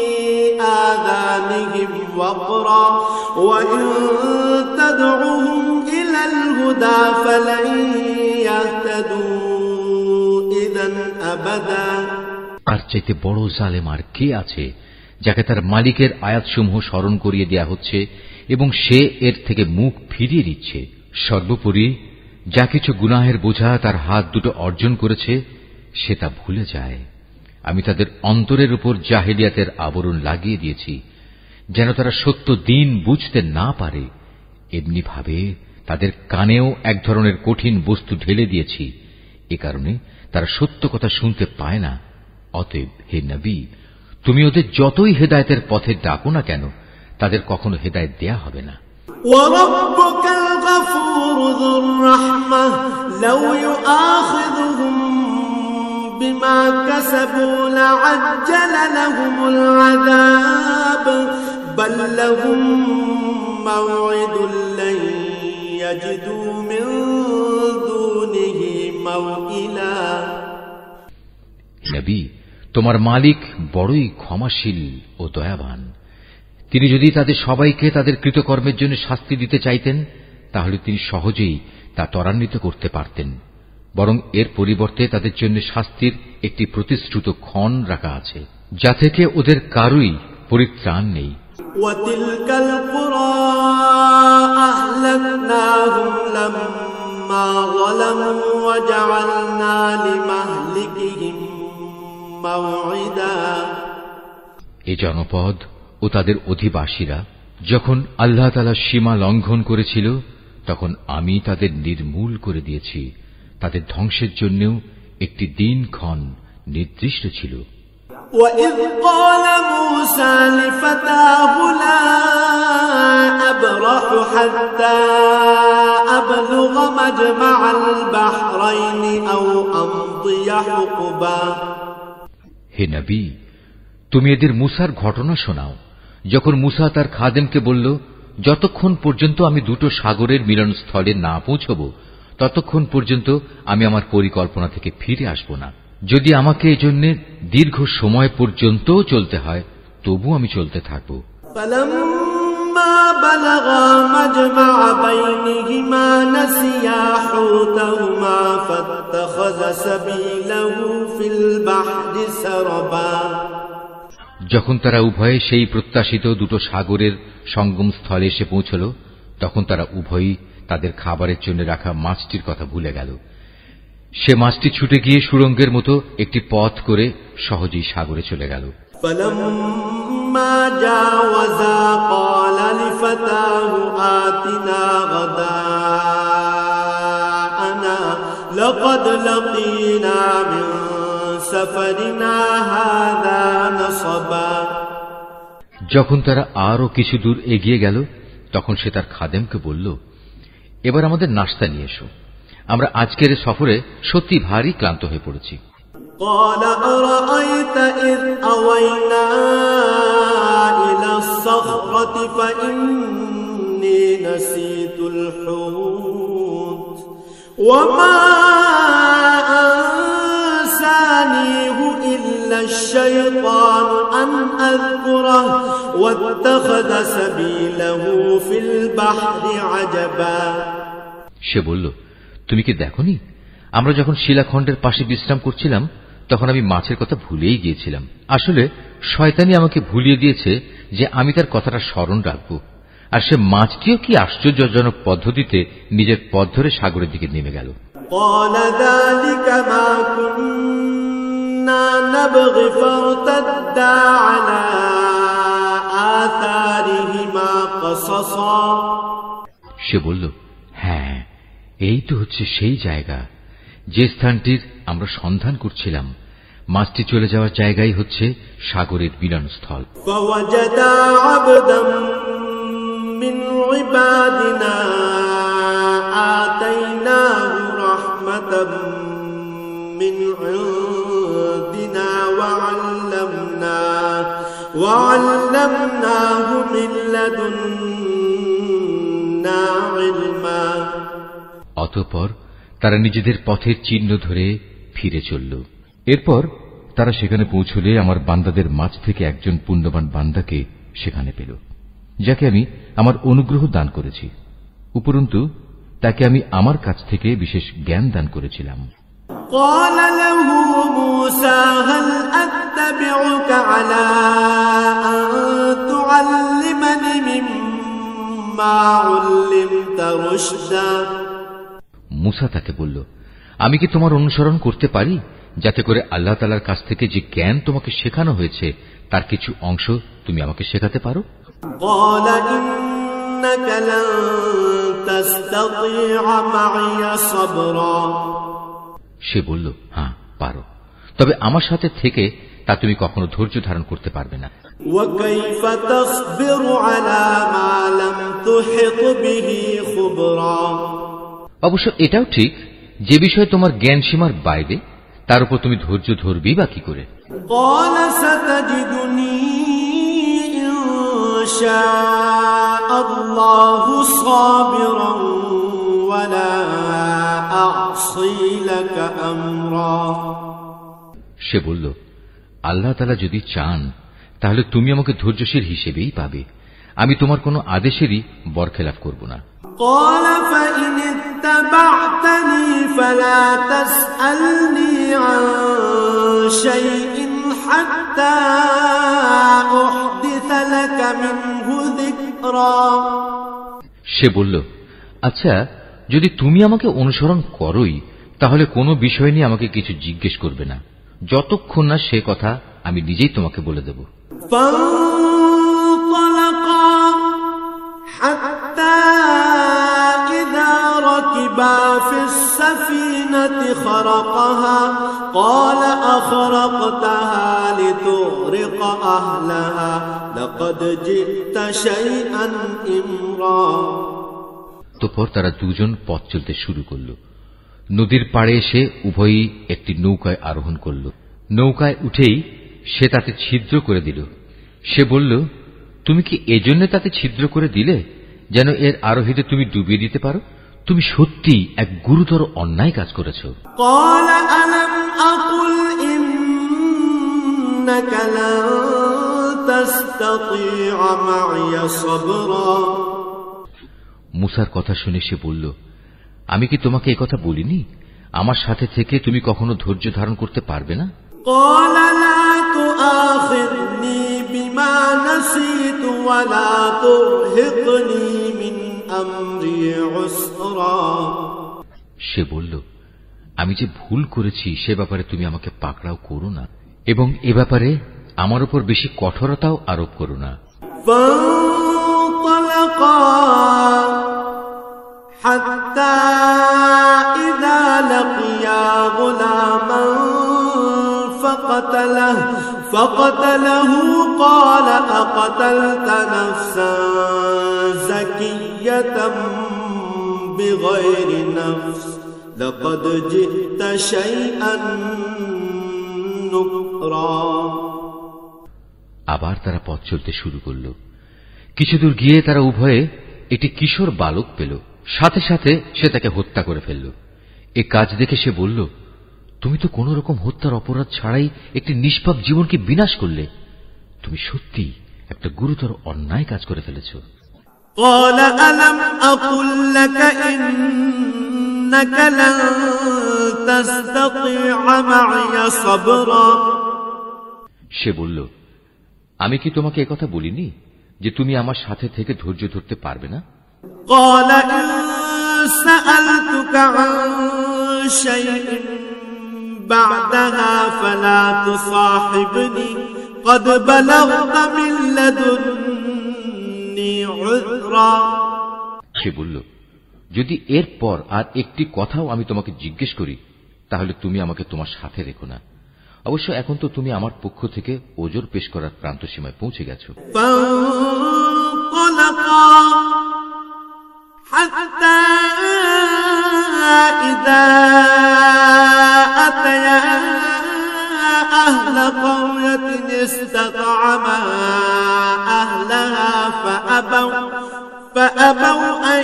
آذَانِهِمْ وَقْرًا وَإِن تَدْعُهُمْ إِلَى الْهُدَى فَلَن يَهْتَدُوا إِذًا أَبَدًا। আর চাইতে বড় জালেম আর কে আছে যাকে তার মালিকের আয়াতসমূহ স্মরণ করিয়ে দেয়া হচ্ছে এবং সে এর থেকে মুখ ফিরিয়ে দিচ্ছে। সর্বোপরি যা কিছু গুনাহের বোঝা তার হাত দুটো অর্জন করেছে সে তা ভুলে যায়। আমি তাদের অন্তরের উপর জাহেলিয়াতের আবরণ লাগিয়ে দিয়েছি যেন তারা সত্য দিন বুঝতে না পারে। এমনি ভাবে তাদের কানেও এক ধরনের কঠিন বস্তু ঢেলে দিয়েছি, এ কারণে তারা সত্য কথা শুনতে পায় না। অতএব হে নবী, তুমি ওদের যতই হেদায়েতের পথে ডাকো না কেন, তাদের কখনো হেদায়েত দেয়া হবে না। وَرَبُّكَ الْغَفُورُ ذُو الرَّحْمَةِ لَوْ يُؤَاخِذُهُم بِمَا كَسَبُوا لَعَجَّلَ لَهُمُ الْعَذَابَ بَل لَّهُم مَّوْعِدٌ لَّن يَجِدُوا مِن دُونِهِ مَوْئِلًا। নবী, তোমার মালিক বড়ই ক্ষমাশীল ও দয়াবান। তিনি যদি তাদের সবাইকে তাদের কৃতকর্মের জন্য শাস্তি দিতে চাইতেন তাহলে তিনি সহজেই তা ত্বরান্বিত করতে পারতেন, বরং এর পরিবর্তে তাদের জন্য শাস্তির একটি প্রতিশ্রুত ক্ষণ রাখা আছে, যা থেকে ওদের কারুই পরিত্রাণ নেই। وَتِلْكَ الْقُرَى أَهْلَكْنَاهُمْ لَمَّا فلما ظلموا وجعلنا لمهلكهم موعدا এ জনপদ ও তাদের অধিবাসীরা যখন আল্লাহ তাআলা সীমা লঙ্ঘন করেছিল তখন আমি তাদের নির্মূল করে দিয়েছি। তাদের ধ্বংসের জন্যও একটি দিনক্ষণ নির্দিষ্ট ছিল। وَإِذْ قَالَ مُوسَى لِفَتَاهُ لَا أَبْرَحُ حَتَّى أَبْلُغَ مَجْمَعَ الْبَحْرَيْنِ أَوْ أَمْضِيَ حُقُبًا হে নবী, তুমি এদের মুসার ঘটনা শোনাও। যখন মুসা তার খাদেমকে বলল, যতক্ষণ পর্যন্ত আমি দুটো সাগরের মিলনস্থলে না পৌঁছব ততক্ষণ পর্যন্ত আমি আমার পরিকল্পনা থেকে ফিরে আসব না। যদি আমাকে এজন্য দীর্ঘ সময় পর্যন্ত চলতে হয় তবু আমি চলতে থাকব। فَلَمَّا بَلَغَا مَجْمَعَ بَيْنِهِمَا نَسِيَا حُوتَهُمَا فَاتَّخَذَ سَبِيلَهُ فِي الْبَحْرِ سَرَبًا যখন তারা উভয়ে সেই প্রত্যাশিত দুটো সাগরের সঙ্গম স্থলে এসে পৌঁছল তখন তারা উভয়ই তাদের খাবারের জন্য রাখা মাছটির কথা ভুলে গেল। সে মাছটি ছুটে গিয়ে সুড়ঙ্গের মতো একটি পথ করে সহজেই সাগরে চলে গেল। فَلَمَّا جَاوَزَا قَالَ لِفَتَاهُ آتِنَا غَدَاءَنَا لَقَدْ لَقِينَا مِنْ سَفَرِنَا هَذَا نَصَبًا যখন তারা আরো কিছু দূর এগিয়ে গেল তখন সে তার খাদেমকে বলল, এবার আমাদের নাশতা নিয়ে এসো, আমরা আজকের সফরে সত্যি ভারী ক্লান্ত হয়ে পড়েছি। قال أرأيت إذ أوينا إلى الصخرة فإني نسيت الحوت وما أنسانيه إلا الشيطان أن أذكره واتخذ سبيله في البحر عجبا সে বলল, তুমি কি দেখোনি আমরা যখন শিলাখণ্ডের পাশে বিশ্রাম করছিলাম তখন আমি মাছের কথা ভুলেই গিয়েছিলাম। আসলে শয়তানি আমাকে ভুলিয়ে দিয়েছে যে আমি তার কথাটা স্মরণ রাখব। আর সে মাছটিও কি আশ্চর্যজনক পদ্ধতিতে নিজের পথ ধরে সাগরের দিকে নেমে গেল। قال ذلك ما كنا نبغي فارتدا على آثارهما قصصا সে বলল, হ্যাঁ, এই তো হচ্ছে সেই জায়গা যে স্থানটির আমরা সন্ধান করছিলাম। মাছটি চলে যাওয়ার জায়গাই হচ্ছে সাগরের মিলনস্থল। فوجدا عبدا من عبادنا آتيناه رحمة من عندنا وعلمناه وعلمناه من لدنا علما অতঃপর তারা নিজেদের পথের চিহ্ন ধরে ফিরে চলল। এরপর তারা সেখানে পৌঁছলে আমার বান্দাদের মাঝ থেকে একজন পুণ্যবান বান্দাকে সেখানে পেল, যাকে আমি আমার অনুগ্রহ দান করেছি। উপরন্তু তাকে আমি আমার কাছ থেকে বিশেষ জ্ঞান দান করেছিলাম। قال له موسى هل أتبعك على أن تعلمني مما علمت رشدا মুসা তাকে বলল, আমি কি তোমার অনুসরণ করতে পারি যাতে করে আল্লাহ তাআলার কাছ থেকে যে জ্ঞান তোমাকে শেখানো হয়েছে তার কিছু অংশ তুমি আমাকে শেখাতে পারো? قال إنك لن تستطيع معي صبرا সে বলল, হ্যাঁ পারো, তবে আমার সাথে থেকে তা তুমি কখনো ধৈর্য ধারণ করতে পারবে না। وكيف تصبر على ما لم تحط به خبرا অবশ্য এটাও ঠিক, যে বিষয়ে তোমার জ্ঞান সীমার বাইরে তার উপর তুমি ধৈর্য ধরবি বা কি করে? قال ستجدني إن شاء الله صابرا ولا أعصي لك أمرا সে বলল, আল্লাহ তাআলা যদি চান তাহলে তুমি আমাকে ধৈর্যশীল হিসেবেই পাবে, আমি তোমার কোনো আদেশেরই বরখেলাফ করব না। قال فإن اتبعتني فلا تسألني عن شيء حتى أحدث لك منه ذكرا সে বলল, আচ্ছা যদি তুমি আমাকে অনুসরণ করোই তাহলে কোনো বিষয় নিয়ে আমাকে কিছু জিজ্ঞেস করবে না, যতক্ষণ না সে কথা আমি নিজেই তোমাকে বলে দেব। ركبا في السفينة خرقها قال أخرقتها لتغرق أهلها لقد جئت شيئا إمرا। তারপর তারা দুজন পথ চলতে শুরু করল। নদীর পাড়ে এসে উভয়ই একটি নৌকায় আরোহণ করল। নৌকায় উঠেই সে তাতে ছিদ্র করে দিল। সে বলল, তুমি কি এজন্য তাতে ছিদ্র করে দিলে যেন এর আরোহীদের তুমি ডুবিয়ে দিতে পারো? তুমি সত্যি এক গুরুতর অন্যায় কাজ করেছ। মুসার কথা শুনে সে বলল, আমি কি তোমাকে এ কথা বলিনি আমার সাথে থেকে তুমি কখনো ধৈর্য ধারণ করতে পারবে না? সে বলল, আমি যে ভুল করেছি সে ব্যাপারে তুমি আমাকে পাকড়াও করো না এবং এ ব্যাপারে আমার উপর বেশি কঠোরতাও আরোপ করো না। حتى إذا لقيا غلاما فقتله فقتله قال أقتلت نفسا زكية بغير نفس لقد جئت شيئا نكرا। আবার তারা পথ চলতে শুরু করল। কিছুদূর গিয়ে তারা উভয়ে একটি কিশোর বালক পেল। সাথে সাথে সে তাকে হত্যা করে ফেলল। এ কাজ দেখে সে বলল, তুমি তো কোন রকম হত্যার অপরাধ ছাড়াই একটি নিষ্পাপ জীবনকে বিনাশ করলে। তুমি সত্যি একটা গুরুতর অন্যায় কাজ করে ফেলেছ। সে বলল, আমি কি তোমাকে একথা বলিনি যে তুমি আমার সাথে থেকে ধৈর্য ধরতে পারবে না? قال إن سألتك عن شيء بعدها فلا تصاحبني قد بلغت من لدني عذرا। সে বলল, যদি এরপর আর একটি কথাও আমি তোমাকে জিজ্ঞেস করি তাহলে তুমি আমাকে তোমার সাথে রেখো না। অবশ্য এখন তো তুমি আমার পক্ষ থেকে ওজর পেশ করার প্রান্ত সীমায় পৌঁছে গেছো। حتى إذا أتيا أهل قرية استطعما أهلها فأبوا فأبوا أن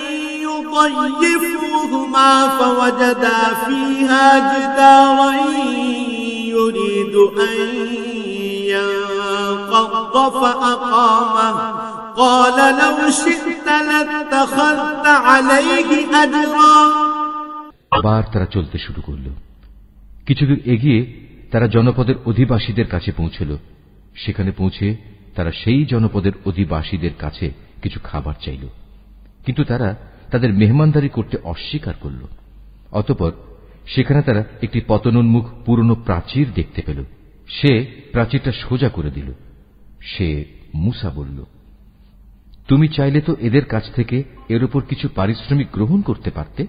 يضيفوهما فوجدا فيها جدارا يريد أن ينقض فأقامه قال لو شئت لاتخذت عليه أجرا। আবার তারা চলতে শুরু করল। কিছুদূর এগিয়ে তারা জনপদের অধিবাসীদের কাছে পৌঁছল। সেখানে পৌঁছে তারা সেই জনপদের অধিবাসীদের কাছে কিছু খাবার চাইল, কিন্তু তারা তাদের মেহমানদারি করতে অস্বীকার করল। অতঃপর সেখানে তারা একটি পতনোন্মুখ পুরনো প্রাচীর দেখতে পেল। সে প্রাচীরটা সোজা করে দিল। সে মুসা বলল, তুমি চাইলে তো এদের কাছ থেকে এর উপর কিছু পারিশ্রমিক গ্রহণ করতে পারতে।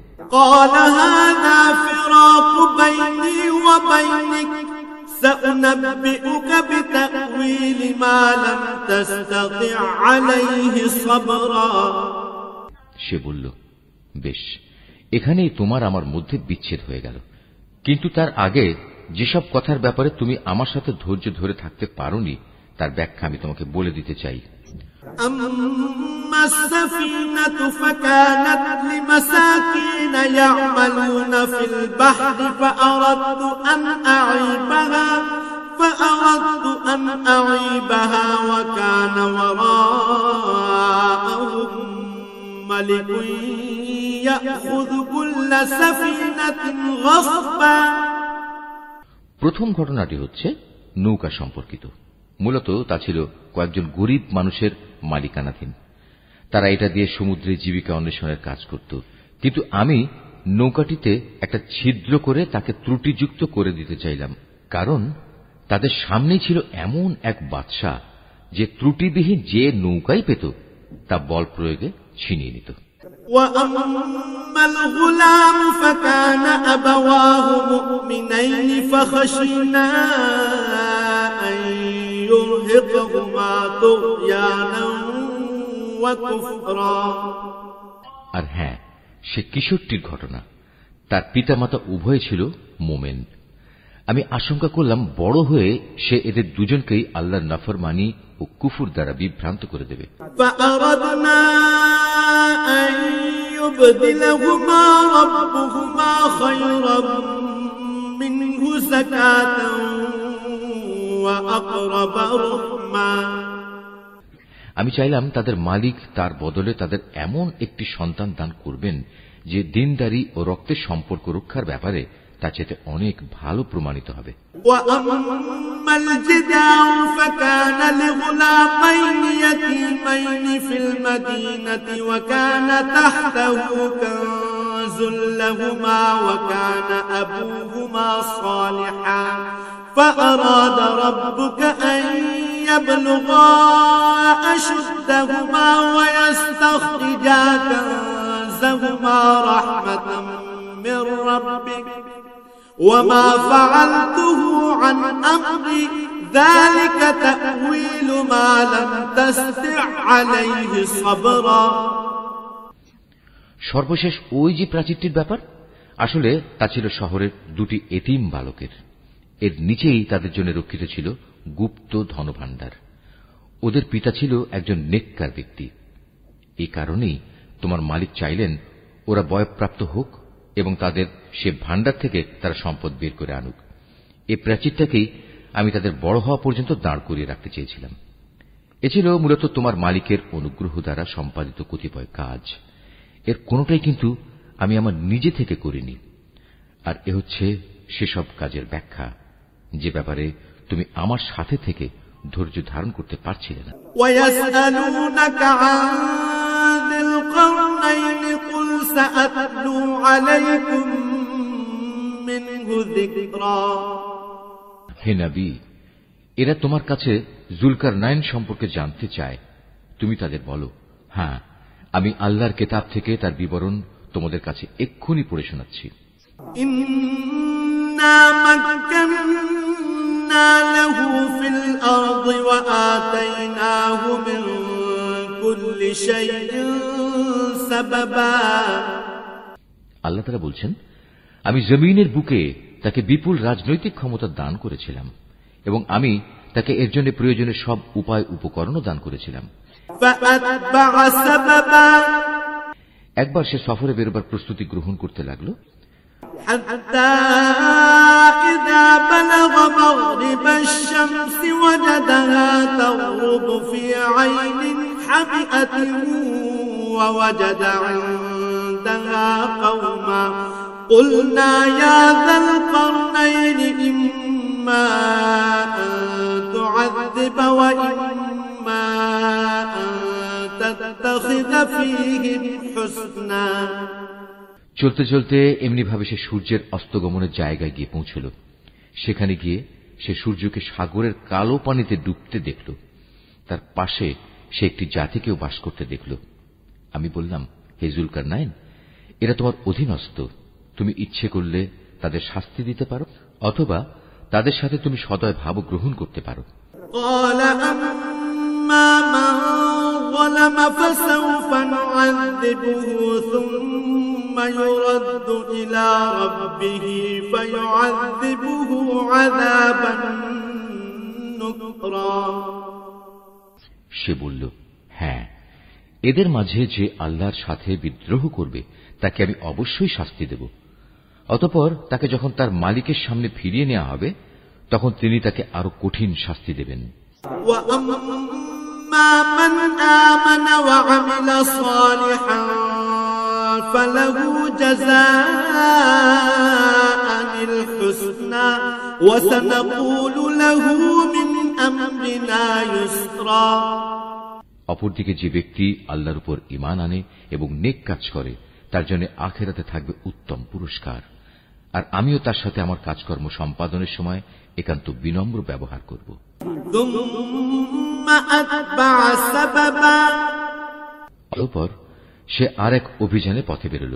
সে বলল, বেশ, এখানেই তোমার আমার মধ্যে বিচ্ছেদ হয়ে গেল, কিন্তু তার আগে যেসব কথার ব্যাপারে তুমি আমার সাথে ধৈর্য ধরে থাকতে পারোনি তার ব্যাখ্যা আমি তোমাকে বলে দিতে চাই। أما السفينة فكانت لمساكين يعملون في البحر فأردت أن أعيبها فأردت أن أعيبها وكان وراءهم ملك يأخذ كل سفينة غصبا। প্রথম ঘটনাটি হচ্ছে নৌকা সম্পর্কিত। মূলত তা ছিল কয়েকজন গরিব মানুষের মালিকানাধীন। তারা এটা দিয়ে সমুদ্রে জীবিকা অন্বেষণের কাজ করত, কিন্তু আমি নৌকাটিতে একটা ছিদ্র করে তাকে ত্রুটিযুক্ত করে দিতে চাইলাম, কারণ তাদের সামনেই ছিল এমন এক বাদশা যে ত্রুটিবিহীন যে নৌকাই পেত তা বল প্রয়োগে ছিনিয়ে নিত। وأما الغلام فكان أبواه مؤمنين فخشينا أن يرهقهما طغيانا وكفرا। আর হ্যাঁ, সে কিশোরটির ঘটনা। তার পিতামাতা উভয় ছিল মোমেন। আমি আশঙ্কা করলাম বড় হয়ে সে এদের দুজনকেই আল্লাহর নাফরমানি ও কুফর দ্বারা বিভ্রান্ত করে দেবে। فأردنا أن يبدلهما ربهما خيرا منه زكاة وأقرب رحما। আমি চাইলাম তাদের মালিক তার বদলে তাদের এমন একটি সন্তান দান করবেন যে দিনদারি ও রক্তের সম্পর্ক রক্ষার ব্যাপারে তা চেয়ে অনেক ভালো প্রমাণিত হবে। وأما الجدار فكان لغلامين يتيمين في المدينة وكان تحته كنز لهما وكان أبوهما صالحا فأراد ربك أن يبلغا أشدهما ويستخرجا كنزهما رحمة من ربك وما فعلته عن أمري ذلك تأويل ما لم تستع عليه صبرا। সর্বশেষ ওই যে প্রাচীরটির ব্যাপার, আসলে তা ছিল শহরের দুটি এতিম বালকের। এর নিচেই তাদের জন্য রক্ষিত ছিল গুপ্ত ধনভাণ্ডার। ওদের পিতা ছিল একজন নেককার ব্যক্তি। এই কারণেই তোমার মালিক চাইলেন ওরা বয়ঃপ্রাপ্ত হোক এবং তাদের সে ভাণ্ডার থেকে তারা সম্পদ বের করে আনুক। এই প্রাচীরটাকেই আমি তাদের বড় হওয়া পর্যন্ত দাঁড় করিয়ে রাখতে চেয়েছিলাম। এ ছিল মূলত তোমার মালিকের অনুগ্রহ দ্বারা সম্পাদিত কতিপয় কাজ। এর কোনটাই কিন্তু আমি আমার নিজে থেকে করিনি। আর এ হচ্ছে সেসব কাজের ব্যাখ্যা যে ব্যাপারে তুমি আমার সাথে থেকে ধৈর্য ধারণ করতে পারছিলে না। وَيَسْأَلُونَكَ عَنْ ذِي الْقَرْنَيْنِ قُلْ سَأَتْلُو عَلَيْكُمْ مِنْهُ ذِكْرًا। হে নবী, এরা তোমার কাছে জুলকারনাইন সম্পর্কে জানতে চায়। তুমি তাদের বলো, হ্যাঁ, আমি আল্লাহর কিতাব থেকে তার বিবরণ তোমাদের কাছে এক্ষুনি পড়ে শোনাচ্ছি। ইন্না মাক্কান্না লাহু ফিল আরদি ওয়া আতাইনাহু মিন কুল্লি শাইইন সাবাবা। আল্লাহ তাআলা বলছেন, আমি জমিনের বুকে তাকে বিপুল রাজনৈতিক ক্ষমতা দান করেছিলাম এবং আমি তাকে এর জন্য প্রয়োজনীয় সব উপায় উপকরণও দান করেছিলাম। একবার সে সফরে বেরোবার প্রস্তুতি গ্রহণ করতে লাগল। قلنا يا ذا القرنين إما أن تعذب وإما أن تتخذ فيهم حسنا। চলতে চলতে এমনি ভাবে সে সূর্যের অস্তগমনের জায়গায় গিয়ে পৌঁছল। সেখানে গিয়ে সে সূর্যকে সাগরের কালো পানিতে ডুবতে দেখল। তার পাশে সে একটি জাতিকেও বাস করতে দেখল। আমি বললাম, হে জুলকারনাইন, এরা তোমার অধীনস্থ। তুমি ইচ্ছে করলে তাদের শাস্তি দিতে পারো অথবা তাদের সাথে তুমি সদয় ভাব গ্রহণ করতে পারো। সে বলল, হ্যাঁ, এদের মাঝে যে আল্লাহর সাথে বিদ্রোহ করবে তাকে আমি অবশ্যই শাস্তি দেব। অতঃপর তাকে যখন তার মালিকের সামনে ফিরিয়ে নেওয়া হবে তখন তিনি তাকে আরো কঠিন শাস্তি দেবেন। অপরদিকে যে ব্যক্তি আল্লাহর উপর ঈমান আনে এবং নেক কাজ করে তার জন্য আখিরাতে থাকবে উত্তম পুরস্কার, আর আমিও তার সাথে আমার কাজকর্ম সম্পাদনের সময় একান্ত বিনম্র ব্যবহার করব। অতঃপর সে আর এক অভিযানে পথে বেরোল।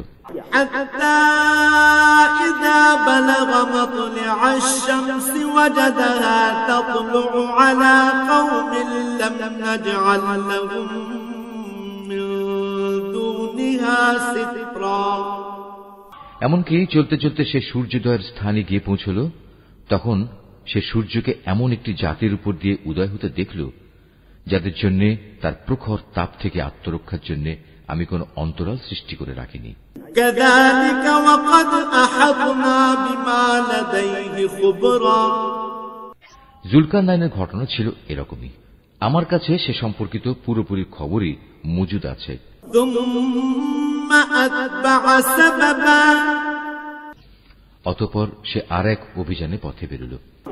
এমনকি চলতে চলতে সে সূর্যোদয়ের স্থানে গিয়ে পৌঁছল। তখন সে সূর্যকে এমন একটি জাতির উপর দিয়ে উদয় হতে দেখল যাদের জন্য তার প্রখর তাপ থেকে আত্মরক্ষার জন্য আমি কোন অন্তরাল সৃষ্টি করে রাখিনি। জুলকারনাইনের ঘটনা ছিল এরকমই। আমার কাছে সে সম্পর্কিত পুরোপুরি খবরই মজুদ আছে। অতঃপর সে আর এক অভিযানে পথে বেরোল।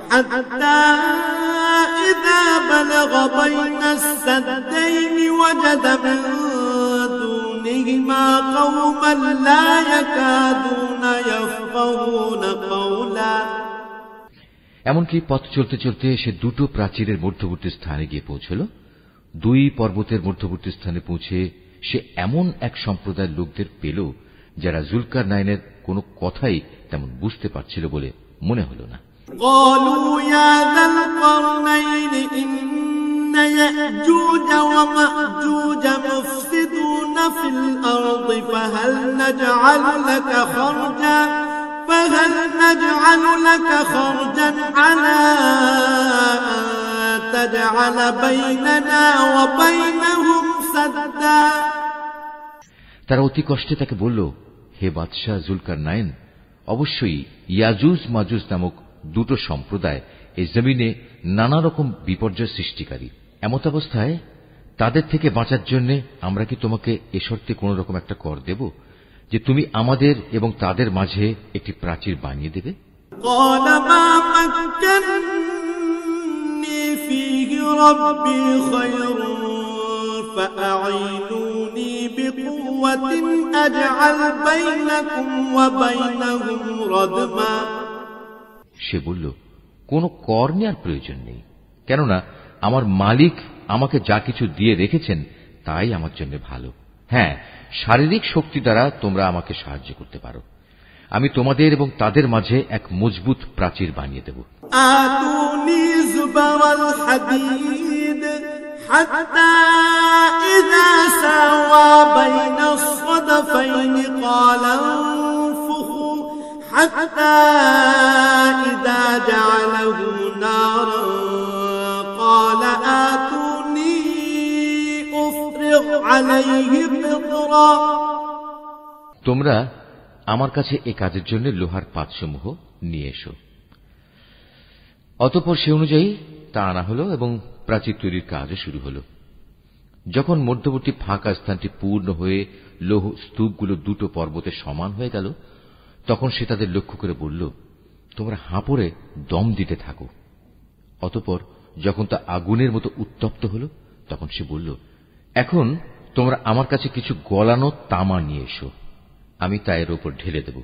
এমনকি পথ চলতে চলতে সে দুটো প্রাচীরের মধ্যবর্তী স্থানে গিয়ে পৌঁছল। দুই পর্বতের মধ্যবর্তী স্থানে পৌঁছে সে এমন এক সম্প্রদায়ের লোকদের পেল যারা জুলকারনাইনের কোনো কথাই তেমন বুঝতে পারছিল বলে মনে হল না। فهل نجعل لك خرجا على أن تجعل بيننا وبينهم سدا। তারা অতি কষ্টে তাকে বলল, হে বাদশাহ জুলকারনাইন, অবশ্যই ইয়াজুজ মাজুজ নামক দুটো সম্প্রদায় এই জমিনে নানা রকম বিপর্যয় সৃষ্টিকারী। এমত অবস্থায় তাদের থেকে বাঁচার জন্য আমরা কি তোমাকে এ শর্তে কোন রকম একটা কর দেব যে তুমি আমাদের এবং তাদের মাঝে একটি প্রাচীর বানিয়ে দেবে? সে বলল, কোন কর নেওয়ার প্রয়োজন নেই, কেননা আমার মালিক আমাকে যা কিছু দিয়ে রেখেছেন তাই আমার জন্য ভালো। হ্যাঁ, শারীরিক শক্তি দ্বারা তোমরা আমাকে সাহায্য করতে পারো। আমি তোমাদের এবং তাদের মাঝে এক মজবুত প্রাচীর বানিয়ে দেব। তোমরা আমার কাছে এ কাজের জন্য লোহার পাতসমূহ নিয়ে এসো। অতঃপর সে অনুযায়ী তা আনা হল এবং প্রাচীর তৈরির কাজও শুরু হল। যখন মধ্যবর্তী ফাঁকা স্থানটি পূর্ণ হয়ে লৌহ স্তূপগুলো দুটো পর্বতে সমান হয়ে গেল, তখন সে তাদের লক্ষ্য করে বলল, তোমরা হাঁপড়ে দম দিতে থাকো। অতঃপর যখন তা আগুনের মতো উত্তপ্ত হল, তখন সে বলল, এখন তোমরা আমার কাছে কিছু গলানো তামা নিয়ে এসো, আমি তা এর উপর ঢেলে দেব।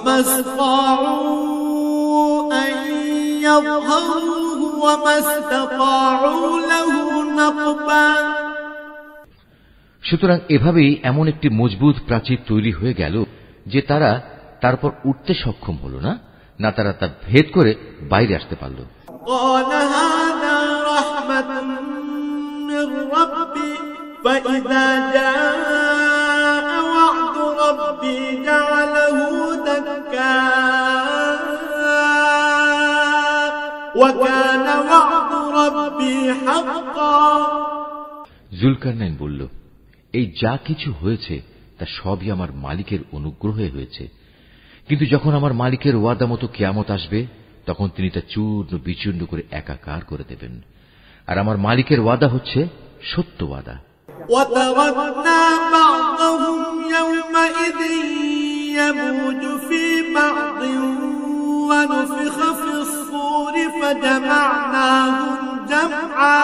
সুতরাং এভাবেই এমন একটি মজবুত প্রাচীর তৈরি হয়ে গেল যে তারা তারপর উঠতে সক্ষম হল না, না তারা তা ভেদ করে বাইরে আসতে পারল। فإذا جاء وعد ربي جعله دكا وكان وعد ربي حقا। জুলকারনাইন বলল, এই যা কিছু হয়েছে তা সবই আমার মালিকের অনুগ্রহে হয়েছে, কিন্তু যখন আমার মালিকের ওয়াদা মতো কিয়ামত আসবে তখন তিনি তা চূর্ণ বিচূর্ণ করে একাকার করে দেবেন, আর আমার মালিকের ওয়াদা হচ্ছে সত্য ওয়াদা। وتركنا بعضهم يومئذ يموج في بعض ونفخ في الصور فجمعناهم جمعا।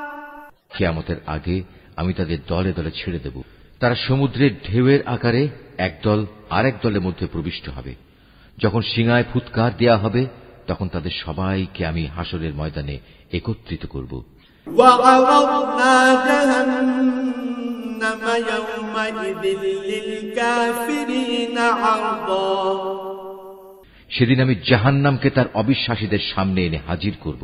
কিয়ামতের আগে আমি তাদের দলে দলে ছেড়ে দেব, তারা সমুদ্রের ঢেউয়ের আকারে একদল আরেক দলের মধ্যে প্রবিষ্ট হবে। যখন সিঙায় ফুৎকার দেয়া হবে তখন তাদের সবাইকে আমি হাসরের ময়দানে একত্রিত করব। সেদিন আমি জাহান্নামকে তার অবিশ্বাসীদের সামনে এনে হাজির করব।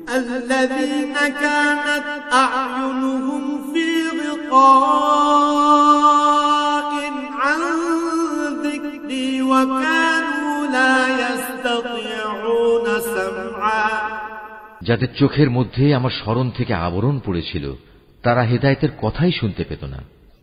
যাদের চোখের মধ্যে আমার স্মরণ থেকে আবরণ পড়েছিল, তারা হেদায়েতের কথাই শুনতে পেত না।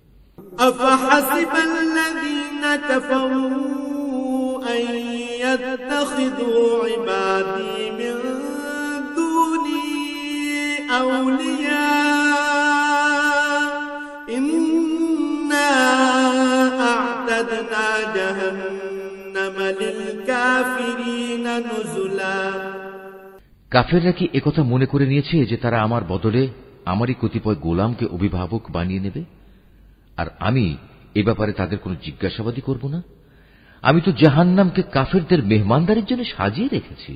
কাফেররা কি একথা মনে করে নিয়েছে যে তারা আমার বদলে আমারই কতিপয় গোলামকে অভিভাবক বানিয়ে নেবে, আর আমি এ ব্যাপারে তাদের কোনো জিজ্ঞাসাবাদই করব না? আমি তো জাহান্নামকে কাফেরদের মেহমানদারির জন্য সাজিয়ে রেখেছি।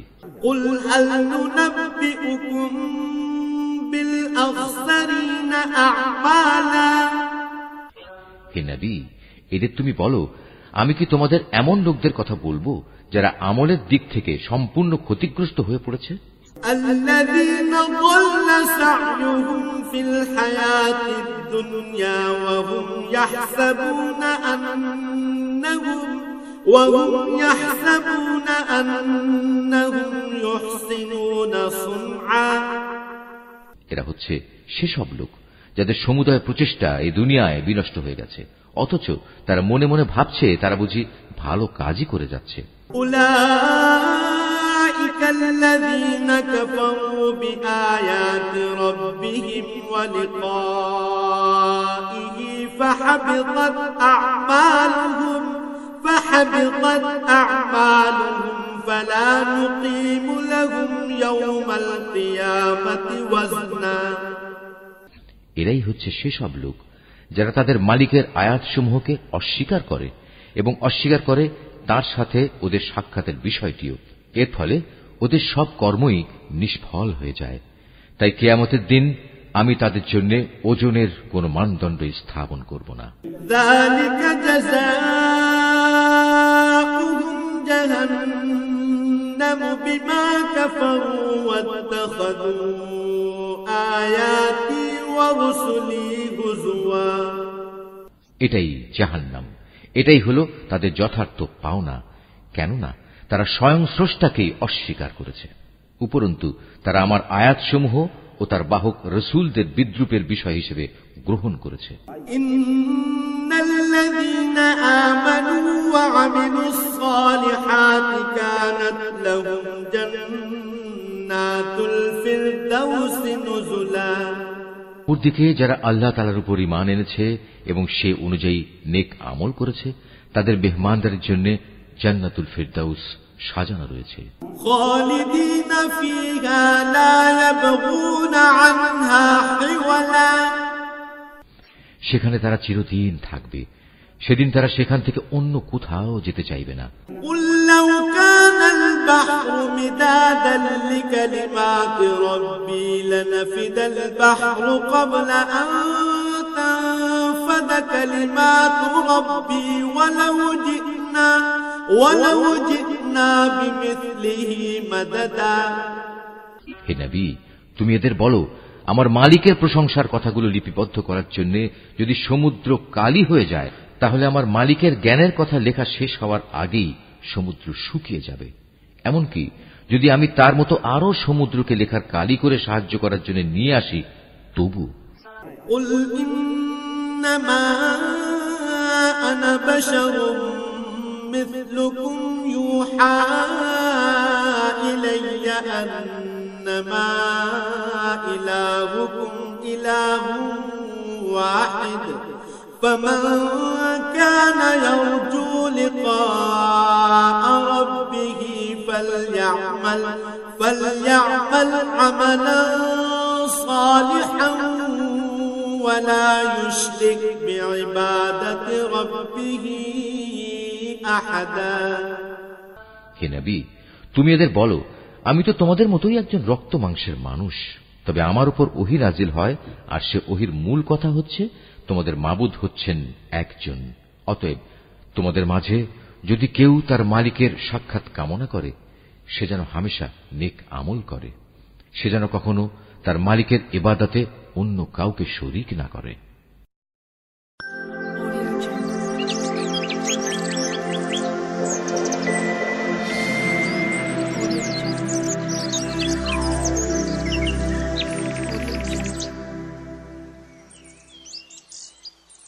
হে নবী, এদের তুমি বলো, আমি কি তোমাদের এমন লোকদের কথা বলবো যারা আমলের দিক থেকে সম্পূর্ণ ক্ষতিগ্রস্ত হয়ে পড়েছে? الذين ضل سعيهم في الحياة الدنيا وهم يحسبون أنهم وهم يحسبون أنهم يحسنون صنعا। এরা হচ্ছে সেসব লোক যাদের সমুদয় প্রচেষ্টা এই দুনিয়ায় বিনষ্ট হয়ে গেছে, অথচ তারা মনে মনে ভাবছে তারা বুঝি ভালো কাজই করে যাচ্ছে। الذين كفروا بآيات ربهم ولقائه فحبطت أعمالهم فحبطت أعمالهم فلا نقيم لهم يوم القيامة وزنا। এরাই হচ্ছে সেসব লোক যারা তাদের মালিকের আয়াতসমূহকে অস্বীকার করে এবং অস্বীকার করে তার সাথে ওদের সাক্ষাতের বিষয়টিও। এর ফলে ওদের সব কর্মই নিষ্ফল হয়ে যায়। তাই কিয়ামতের দিন আমি তাদের জন্য ওজনের কোন মানদণ্ড স্থাপন করব না। যালিকা জাযাউহুম জাহান্নামু বিমা কাফারু ওয়াত্তাখাযু আয়াতি ওয়া রুসুলি হুজুয়া। এটাই জাহান্নাম, এটাই হলো তাদের যথার্থ পাওনা। কেননা তারা স্বয়ং স্রষ্টাকেই অস্বীকার করেছে, উপরন্তু তারা আমার আয়াতসমূহ ও তার বাহক রসুলদের বিদ্রুপের বিষয় হিসেবে গ্রহণ করেছে। ইন্নাল্লাযীনা আমানু ওয়া আমিলুস সালিহাতি কানাত লাহুম জান্নাতুল ফিরদাউসি নুজুলা। অপরদিকে যারা আল্লাহ তাআলার উপর ঈমান এনেছে এবং সে অনুযায়ী নেক আমল করেছে, তাদের মেহমানদারির জন্য জান্নাতুল ফিরদাউস সাজানো রয়েছে। খালিদিনা ফিহা লা ইয়াবগুনা আনহা হিওয়ালা। সেখানে তারা চিরদিন থাকবে, সেদিন তারা সেখান থেকে অন্য কোথাও যেতে চাইবে না। কুল লাউ কানাল বাহরু মিদাদান লিকালিমাতি রাব্বি লানাফিদাল বাহরু ক্বাবলা আন তানফাদা কালিমাতু রাব্বি ওয়ালাউ জি'না ওয়ালাউ জি'না বিমিসলিহি মাদাদা। হে নবী, তুমি এদের বলো, আমার মালিকের প্রশংসার কথাগুলো লিপিবদ্ধ করার জন্য যদি সমুদ্র কালি হয়ে যায়, তাহলে আমার মালিকের জ্ঞানের কথা লেখা শেষ হওয়ার আগেই সমুদ্র শুকিয়ে যাবে। এমনকি যদি আমি তার মতো আরো সমুদ্রকে লেখার কালি করে সাহায্য করার জন্য নিয়ে আসি, তবু কুল ইন্নামা আনা বাশারুম মিসলুকুম ইউহা ইলাইয়া আন্নামা ইলাহুকুম ইলাহুন ওয়াহিদ فمن كان يرجو لقاء ربه فليعمل فليعمل عملا صالحا ولا يشرك بعبادة ربه أحدا হে নবী, তুমি এদের বলো, আমি তো তোমাদের মতোই একজন রক্ত মাংসের মানুষ, তবে আমার উপর ওহী নাজিল হয়, আর সে ওহীর মূল কথা হচ্ছে তোমাদের মাবুদ হচ্ছেন একজন। অতএব তোমাদের মাঝে যদি কেউ তার মালিকের সাক্ষাৎ কামনা করে, সে যেন হামেশা নেক আমল করে, সে যেন কখনো তার মালিকের ইবাদতে অন্য কাউকে শরীক না করে।